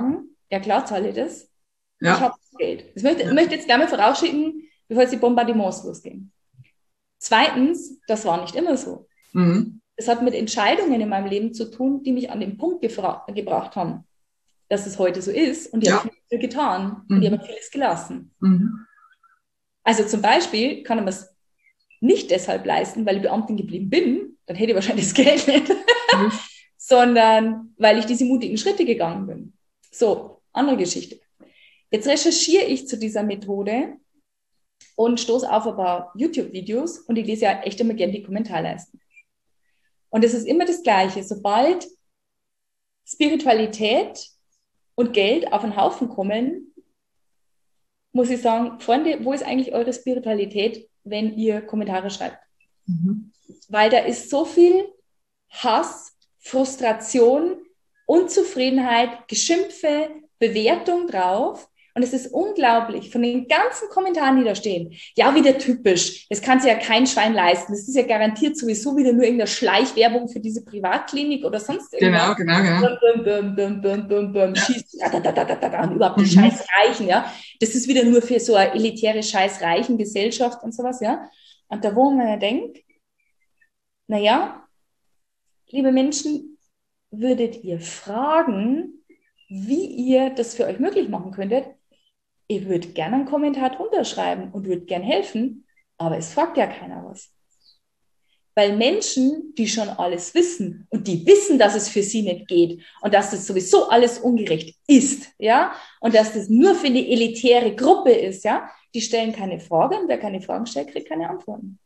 Ja, klar zahle ich das. Ja. Ich habe Geld. Ich möchte jetzt gerne vorausschicken, bevor jetzt die Bombardements losgehen. Zweitens, das war nicht immer so. Mhm. Es hat mit Entscheidungen in meinem Leben zu tun, die mich an den Punkt gebracht haben, dass es heute so ist. Und die Ja. habe ich viel getan. Mhm. Und die habe vieles gelassen. Mhm. Also zum Beispiel kann man es nicht deshalb leisten, weil ich Beamtin geblieben bin, dann hätte ich wahrscheinlich das Geld nicht, sondern weil ich diese mutigen Schritte gegangen bin. So, andere Geschichte. Jetzt recherchiere ich zu dieser Methode und stoße auf ein paar YouTube-Videos und ich lese ja echt immer gerne die Kommentarleisten. Und es ist immer das Gleiche. Sobald Spiritualität und Geld auf einen Haufen kommen, muss ich sagen, Freunde, wo ist eigentlich eure Spiritualität, wenn ihr Kommentare schreibt? Mhm. Weil da ist so viel Hass, Frustration, Unzufriedenheit, Geschimpfe, Bewertung drauf. Und es ist unglaublich, von den ganzen Kommentaren, die da stehen. Ja, wieder typisch. Das kann sich ja kein Schwein leisten. Das ist ja garantiert sowieso wieder nur irgendeine Schleichwerbung für diese Privatklinik oder sonst irgendwas. Genau. Schießt, und überhaupt die scheiß Reichen, ja. Das ist wieder nur für so eine elitäre scheiß Reichen Gesellschaft und sowas, ja. Und da, wo man ja denkt, naja, liebe Menschen, würdet ihr fragen, wie ihr das für euch möglich machen könntet? Ihr würdet gerne einen Kommentar drunter schreiben und würdet gerne helfen, aber es fragt ja keiner was. Weil Menschen, die schon alles wissen und die wissen, dass es für sie nicht geht und dass das sowieso alles ungerecht ist, ja, und dass das nur für eine elitäre Gruppe ist, ja, die stellen keine Fragen und wer keine Fragen stellt, kriegt keine Antworten.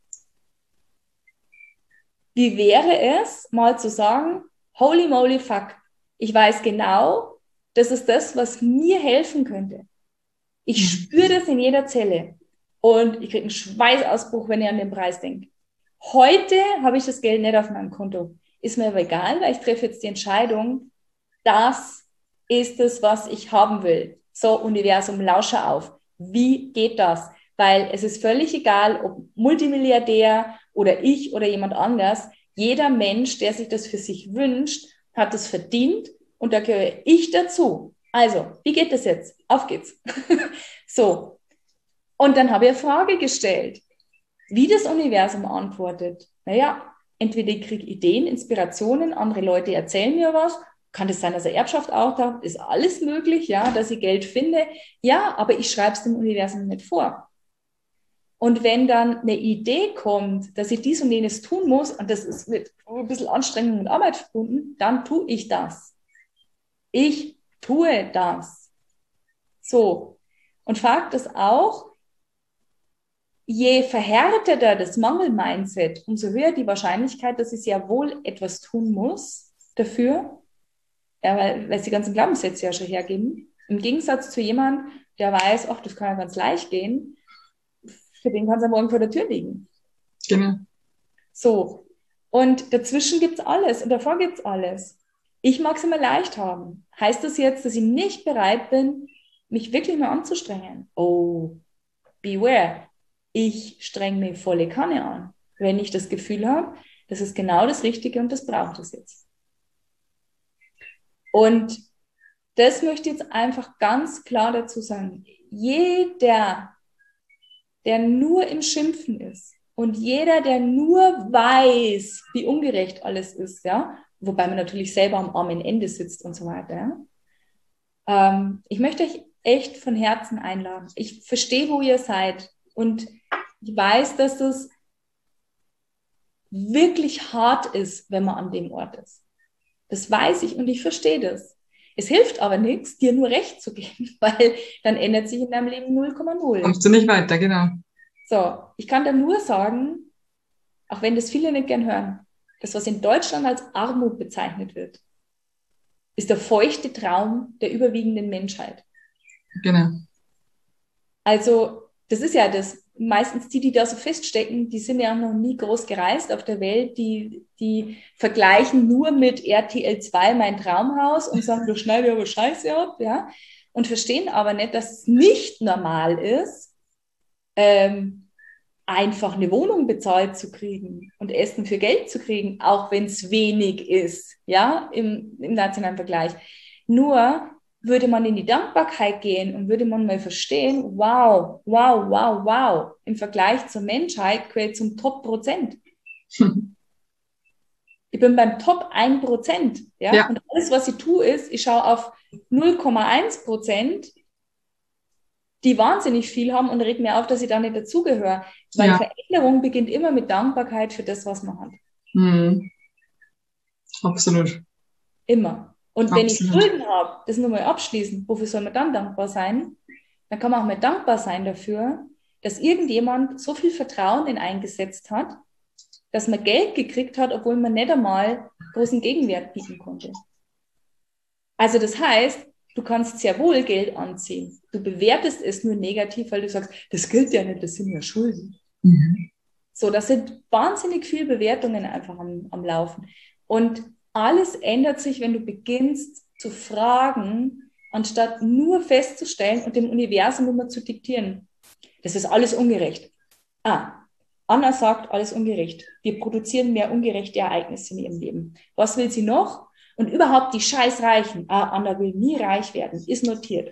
Wie wäre es, mal zu sagen, holy moly fuck, ich weiß genau, das ist das, was mir helfen könnte. Ich spüre das in jeder Zelle und ich kriege einen Schweißausbruch, wenn ich an den Preis denke. Heute habe ich das Geld nicht auf meinem Konto. Ist mir aber egal, weil ich treffe jetzt die Entscheidung, das ist es, was ich haben will. So, Universum, lausche auf. Wie geht das? Weil es ist völlig egal, ob Multimilliardär oder ich oder jemand anders. Jeder Mensch, der sich das für sich wünscht, hat es verdient und da gehöre ich dazu. Also, wie geht das jetzt? Auf geht's. So. Und dann habe ich eine Frage gestellt. Wie das Universum antwortet. Naja, entweder ich kriege Ideen, Inspirationen, andere Leute erzählen mir was. Kann das sein, dass eine Erbschaft auch da ist? Alles möglich, ja, dass ich Geld finde. Ja, aber ich schreibe es dem Universum nicht vor. Und wenn dann eine Idee kommt, dass ich dies und jenes tun muss, und das ist mit ein bisschen Anstrengung und Arbeit verbunden, dann tue ich das. Ich tue das. So. Und Fakt ist auch, je verhärteter das Mangel-Mindset, umso höher die Wahrscheinlichkeit, dass ich sehr wohl etwas tun muss dafür, ja, weil es die ganzen Glaubenssätze ja schon hergeben. Im Gegensatz zu jemandem, der weiß, ach, das kann ja ganz leicht gehen, für den kann es ja morgen vor der Tür liegen. Genau. So. Und dazwischen gibt es alles und davor gibt es alles. Ich mag es immer leicht haben. Heißt das jetzt, dass ich nicht bereit bin, mich wirklich mal anzustrengen? Oh, beware. Ich strenge mich volle Kanne an, wenn ich das Gefühl habe, das ist genau das Richtige und das braucht es jetzt. Und das möchte ich jetzt einfach ganz klar dazu sagen. Jeder, der nur im Schimpfen ist und jeder, der nur weiß, wie ungerecht alles ist, ja, wobei man natürlich selber am armen Ende sitzt und so weiter, ja, ich möchte euch echt von Herzen einladen. Ich verstehe, wo ihr seid und ich weiß, dass es wirklich hart ist, wenn man an dem Ort ist. Das weiß ich und ich verstehe das. Es hilft aber nichts, dir nur recht zu geben, weil dann ändert sich in deinem Leben 0,0. Kommst du nicht weiter, genau. So, ich kann da nur sagen, auch wenn das viele nicht gern hören, das, was in Deutschland als Armut bezeichnet wird, ist der feuchte Traum der überwiegenden Menschheit. Genau. Also, das ist ja das. Meistens die da so feststecken, die sind ja noch nie groß gereist auf der Welt, die vergleichen nur mit RTL 2 mein Traumhaus und sagen, du schneidest aber Scheiße ab, ja, und verstehen aber nicht, dass es nicht normal ist, einfach eine Wohnung bezahlt zu kriegen und Essen für Geld zu kriegen, auch wenn es wenig ist, ja, im nationalen Vergleich. Nur würde man in die Dankbarkeit gehen und würde man mal verstehen, wow, wow, wow, wow, im Vergleich zur Menschheit gehört zum Top-Prozent. Ich bin beim Top 1%, ja? Ja. Und alles, was ich tue, ist, ich schaue auf 0,1%, die wahnsinnig viel haben und reg mir auf, dass ich da nicht dazugehöre. Weil Ja. Veränderung beginnt immer mit Dankbarkeit für das, was man hat. Absolut. Immer. Und wenn ich Absolut. Schulden habe, das nur mal abschließen, wofür soll man dann dankbar sein? Dann kann man auch mal dankbar sein dafür, dass irgendjemand so viel Vertrauen in eingesetzt hat, dass man Geld gekriegt hat, obwohl man nicht einmal großen Gegenwert bieten konnte. Also das heißt, du kannst sehr wohl Geld anziehen. Du bewertest es nur negativ, weil du sagst, das gilt ja nicht, das sind ja Schulden. So, das sind wahnsinnig viele Bewertungen einfach am Laufen. Und alles ändert sich, wenn du beginnst zu fragen, anstatt nur festzustellen und dem Universum immer zu diktieren. Das ist alles ungerecht. Anna sagt, alles ungerecht. Wir produzieren mehr ungerechte Ereignisse in ihrem Leben. Was will sie noch? Und überhaupt die Scheißreichen. Anna will nie reich werden. Ist notiert.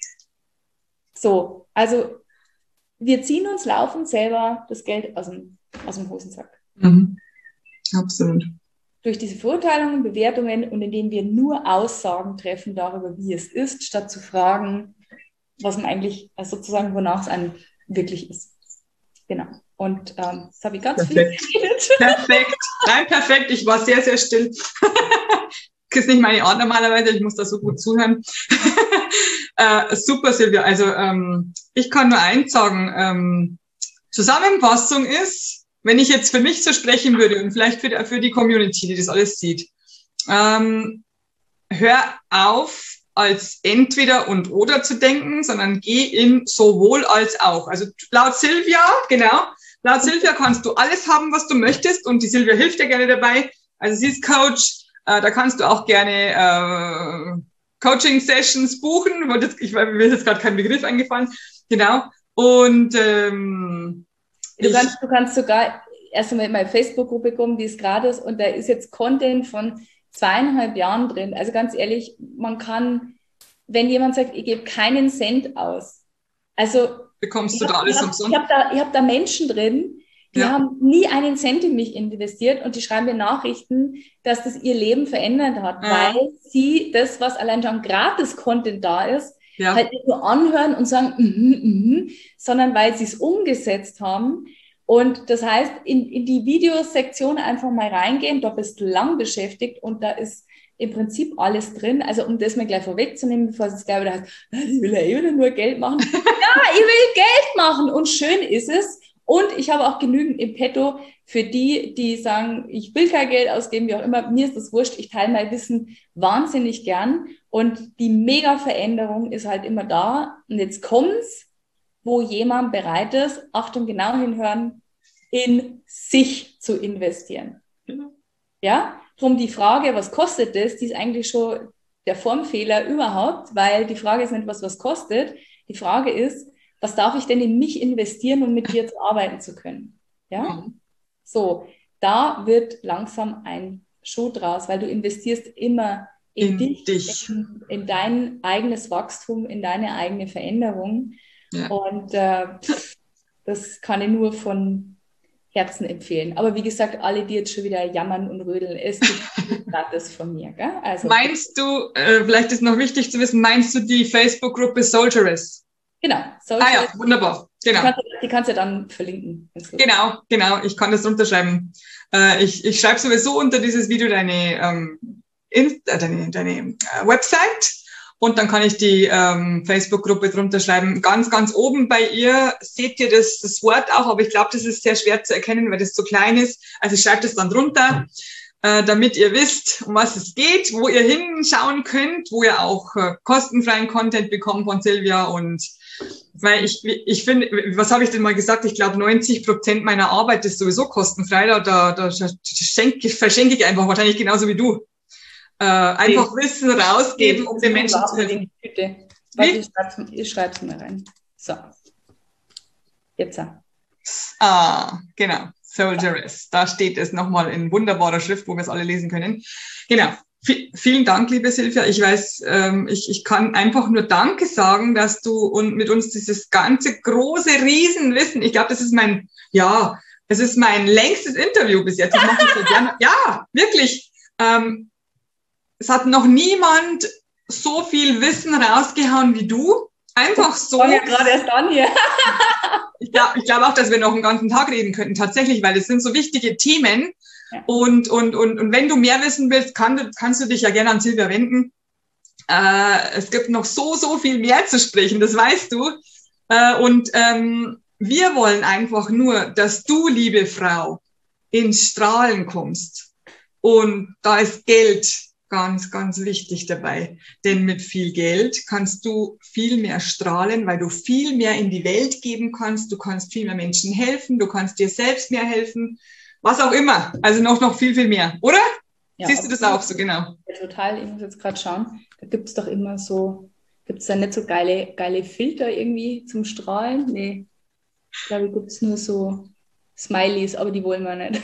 So, also wir ziehen uns laufend selber das Geld aus dem Hosensack. Absolut. Durch diese Verurteilungen, Bewertungen und indem wir nur Aussagen treffen darüber, wie es ist, statt zu fragen, was man eigentlich, also sozusagen, wonach es einem wirklich ist. Genau. Und das habe ich ganz Perfekt. viel geredet. Perfekt. Nein, perfekt. Ich war sehr, sehr still. Das ist nicht meine Art normalerweise. Ich muss da so gut zuhören. Super, Silvia. Also ich kann nur eins sagen. Zusammenfassung ist, wenn ich jetzt für mich so sprechen würde und vielleicht für die Community, die das alles sieht, hör auf, als entweder und oder zu denken, sondern geh in sowohl als auch. Also laut Silvia, genau, laut Silvia kannst du alles haben, was du möchtest und die Silvia hilft dir gerne dabei. Also sie ist Coach, da kannst du auch gerne Coaching-Sessions buchen. Ich mir ist jetzt gerade kein Begriff eingefallen. Genau. Und Du kannst sogar erst einmal in meine Facebook-Gruppe kommen, die ist gratis und da ist jetzt Content von 2,5 Jahren drin. Also ganz ehrlich, man kann, wenn jemand sagt, ich gebe keinen Cent aus, also bekommst du da alles umsonst? Ich hab da Menschen drin, die haben nie einen Cent in mich investiert und die schreiben mir Nachrichten, dass das ihr Leben verändert hat, weil sie das, was allein schon Gratis-Content da ist, halt nicht nur anhören und sagen, sondern weil sie es umgesetzt haben. Und das heißt, in die Videosektion einfach mal reingehen, da bist du lang beschäftigt und da ist im Prinzip alles drin. Also um das mal gleich vorwegzunehmen, bevor es gleich wieder heißt, ich will ja eh nur Geld machen. Ja, ich will Geld machen und schön ist es. Und ich habe auch genügend im Petto für die, die sagen, ich will kein Geld ausgeben, wie auch immer, mir ist das wurscht, ich teile mein Wissen wahnsinnig gern. Und die Mega-Veränderung ist halt immer da. Und jetzt kommt's, wo jemand bereit ist, Achtung, genau hinhören, in sich zu investieren. Ja, drum die Frage, was kostet das, die ist eigentlich schon der Formfehler überhaupt, weil die Frage ist nicht, was kostet. Die Frage ist, was darf ich denn in mich investieren, um mit dir zu arbeiten zu können? Ja, so, da wird langsam ein Schuh draus, weil du investierst immer in dich. In dein eigenes Wachstum, in deine eigene Veränderung. Ja. Und das kann ich nur von Herzen empfehlen. Aber wie gesagt, alle, die jetzt schon wieder jammern und rödeln, es gibt gratis von mir. Gell? Also, meinst du, vielleicht ist noch wichtig zu wissen, meinst du die Facebook-Gruppe Soldieress? Genau. Ja, wunderbar. Genau. Die kannst du dann verlinken. Genau. Ich kann das runterschreiben. Ich schreibe sowieso unter dieses Video deine Website. Und dann kann ich die Facebook-Gruppe drunter schreiben. Ganz, ganz oben bei ihr seht ihr das Wort auch, aber ich glaube, das ist sehr schwer zu erkennen, weil das so klein ist. Also ich schreibe das dann drunter, damit ihr wisst, um was es geht, wo ihr hinschauen könnt, wo ihr auch kostenfreien Content bekommt von Silvia. Und weil ich finde, was habe ich denn mal gesagt? Ich glaube, 90% meiner Arbeit ist sowieso kostenfrei. Da verschenke ich einfach wahrscheinlich genauso wie du. Einfach Wissen rausgeben, um den Menschen zu helfen. Ich schreibe es mal rein. So. Jetzt. Genau. Soldieress. Da steht es nochmal in wunderbarer Schrift, wo wir es alle lesen können. Genau. Vielen Dank, liebe Silvia. Ich weiß, ich kann einfach nur Danke sagen, dass du und mit uns dieses ganze große Riesenwissen, ich glaube, es ist mein längstes Interview bis jetzt. Ich mache das so gerne. Ja, wirklich. Es hat noch niemand so viel Wissen rausgehauen wie du. Einfach so. Ich bin ja gerade erst an hier. Ich glaube auch, dass wir noch einen ganzen Tag reden könnten, tatsächlich, weil es sind so wichtige Themen. Ja. Und wenn du mehr wissen willst, kannst du dich ja gerne an Silvia wenden. Es gibt noch so viel mehr zu sprechen, das weißt du. Wir wollen einfach nur, dass du, liebe Frau, ins Strahlen kommst. Und da ist Geld ganz, ganz wichtig dabei. Denn mit viel Geld kannst du viel mehr strahlen, weil du viel mehr in die Welt geben kannst. Du kannst viel mehr Menschen helfen. Du kannst dir selbst mehr helfen. Was auch immer. Also noch viel, viel mehr. Oder? Ja, siehst du das auch so, genau? Ja, total. Ich muss jetzt gerade schauen. Da gibt es doch immer so, gibt es da nicht so geile Filter irgendwie zum Strahlen? Nee. Ich glaube, gibt es nur so Smileys, aber die wollen wir nicht.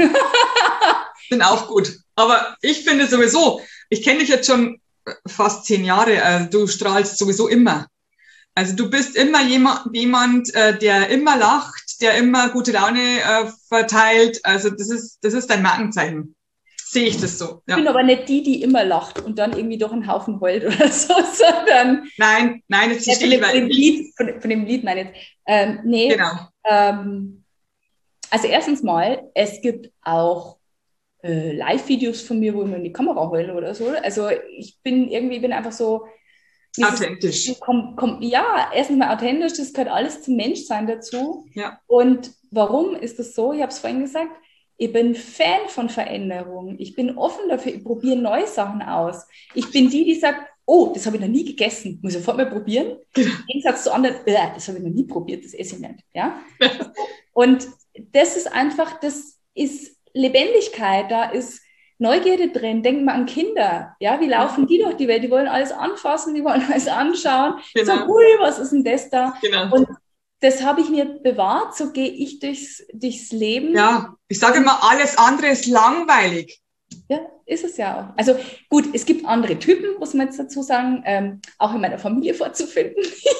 Sind auch gut. Aber ich finde sowieso, ich kenne dich jetzt schon fast 10 Jahre, du strahlst sowieso immer. Also du bist immer jemand, der immer lacht, der immer gute Laune verteilt. Also das ist dein Markenzeichen. Sehe ich das so. Ja. Ich bin aber nicht die immer lacht und dann irgendwie doch einen Haufen heult oder so, sondern... Nein, jetzt verstehe ich. Von dem Lied meine ich jetzt. Nee. Genau. Also erstens mal, es gibt auch Live-Videos von mir, wo ich mir in die Kamera heule oder so. Also ich bin einfach so... Authentisch. Ja, erstens mal authentisch, das gehört alles zum Menschsein dazu. Ja. Und warum ist das so? Ich habe es vorhin gesagt, ich bin Fan von Veränderungen. Ich bin offen dafür, ich probiere neue Sachen aus. Ich bin die sagt, oh, das habe ich noch nie gegessen, muss ich sofort mal probieren. Im Gegensatz zu anderen, das habe ich noch nie probiert, das esse ich nicht. Ja? Und das ist einfach, das ist Lebendigkeit, da ist Neugierde drin. Denken wir an Kinder. Ja, wie laufen die durch die Welt? Die wollen alles anfassen, die wollen alles anschauen. Genau. So, ui, was ist denn das da? Genau. Und das habe ich mir bewahrt, so gehe ich durchs Leben. Ja, ich sage immer, alles andere ist langweilig. Ja, ist es ja auch. Also gut, es gibt andere Typen, muss man jetzt dazu sagen, auch in meiner Familie vorzufinden,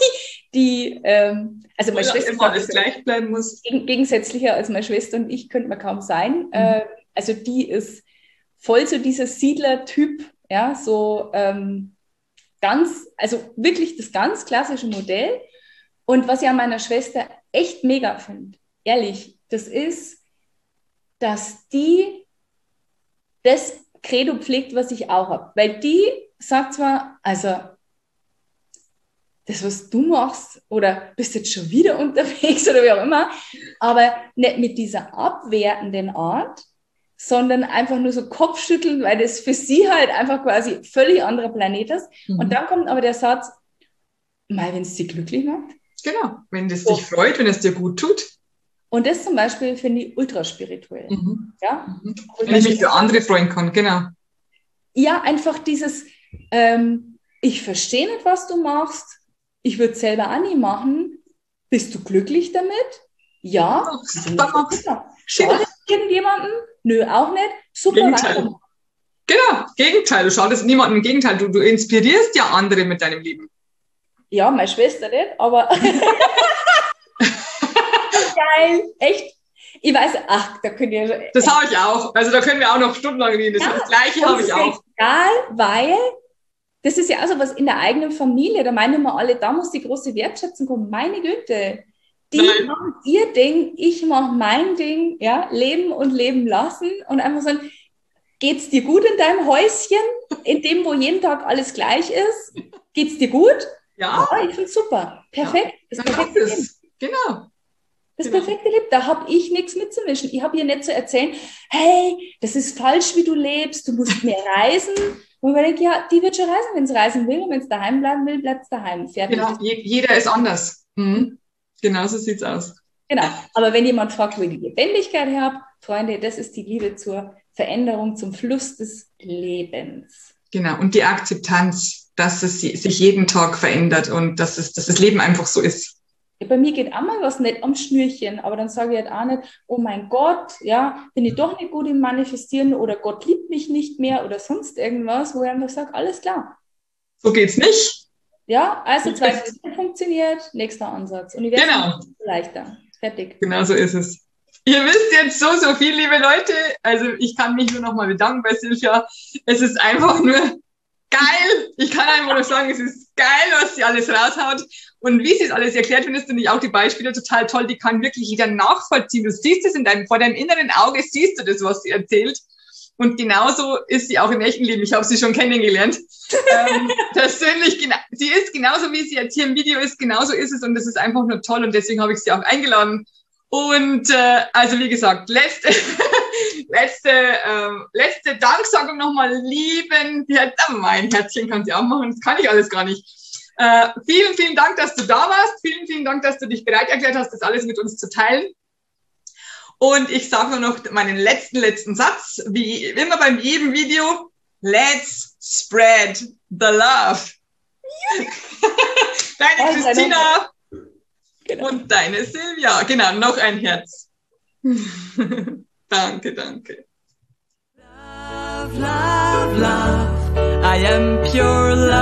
die, also meine Schwester immer alles gleich bleiben muss. Gegensätzlicher als meine Schwester und ich könnte man kaum sein. Also die ist voll so dieser Siedler-Typ, ja, so also wirklich das ganz klassische Modell. Und was ich an meiner Schwester echt mega finde, ehrlich, das ist, dass die das Credo pflegt, was ich auch habe. Weil die sagt zwar, also das, was du machst, oder bist jetzt schon wieder unterwegs oder wie auch immer, aber nicht mit dieser abwertenden Art, sondern einfach nur so Kopfschütteln, weil das für sie halt einfach quasi völlig anderer Planet ist. Und dann kommt aber der Satz, wenn es sie glücklich macht. Genau, wenn es dich freut, wenn es dir gut tut. Und das zum Beispiel finde ich ultra spirituell. Ja? Wenn ich mich für andere freuen kann, genau. Ja, einfach dieses, ich verstehe nicht, was du machst, ich würde es selber auch nie machen. Bist du glücklich damit? Ja. Schadet irgendjemandem? Nö, auch nicht. Super. Gegenteil. Genau, Gegenteil. Du schadest niemandem. Im Gegenteil, du inspirierst ja andere mit deinem Leben. Ja, meine Schwester nicht, aber geil, echt. Ich weiß, da könnt ihr... Das habe ich auch. Also da können wir auch noch stundenlang reden. Das Gleiche habe ich auch. Egal, weil das ist ja auch so was in der eigenen Familie. Da meinen immer alle, da muss die große Wertschätzung kommen. Meine Güte. Die machen ihr Ding, ich mache mein Ding. Ja, leben und leben lassen. Und einfach sagen, geht's dir gut in deinem Häuschen? In dem, wo jeden Tag alles gleich ist? Geht's dir gut? Ja. Ich finde es super. Perfekt. Ja. Das perfekte Leben. Genau. Das perfekte Leben. Da habe ich nichts mitzumischen. Ich habe ihr nicht zu erzählen, hey, das ist falsch, wie du lebst, du musst mehr reisen. Und ich denke, ja, die wird schon reisen, wenn sie reisen will. Und wenn sie daheim bleiben will, bleibt sie daheim. Fertig. Genau, jeder ist anders. Genau so sieht es aus. Genau. Aber wenn jemand fragt, wo ich die Lebendigkeit habe, Freunde, das ist die Liebe zur Veränderung, zum Fluss des Lebens. Genau. Und die Akzeptanz, dass es sich jeden Tag verändert und dass das Leben einfach so ist. Ja, bei mir geht auch mal was nicht am Schnürchen, aber dann sage ich halt auch nicht, oh mein Gott, ja, bin ich doch nicht gut im Manifestieren oder Gott liebt mich nicht mehr oder sonst irgendwas, wo ich einfach sage, alles klar. So geht's nicht. Ja, also Zweifel funktioniert, nächster Ansatz. Universum ist leichter. Fertig. Genau so ist es. Ihr wisst jetzt so viel, liebe Leute. Also ich kann mich nur noch mal bedanken bei Silvia. Es ist einfach nur geil. Ich kann einfach nur sagen, es ist geil, was sie alles raushaut. Und wie sie es alles erklärt, findest du nicht auch die Beispiele total toll. Die kann wirklich jeder nachvollziehen. Du siehst es vor deinem inneren Auge, siehst du das, was sie erzählt. Und genauso ist sie auch im echten Leben. Ich habe sie schon kennengelernt. Persönlich, sie ist genauso, wie sie jetzt hier im Video ist. Genauso ist es. Und das ist einfach nur toll. Und deswegen habe ich sie auch eingeladen. Und also wie gesagt, letzte Danksagung nochmal lieben. Mein Herzchen kann sie auch machen. Das kann ich alles gar nicht. Vielen Dank, dass du da warst. Vielen Dank, dass du dich bereit erklärt hast, das alles mit uns zu teilen. Und ich sage nur noch meinen letzten Satz, wie immer bei jedem Video, let's spread the love. Deine Christina und deine Silvia. Genau, noch ein Herz. Danke. Love, love, love, I am pure love.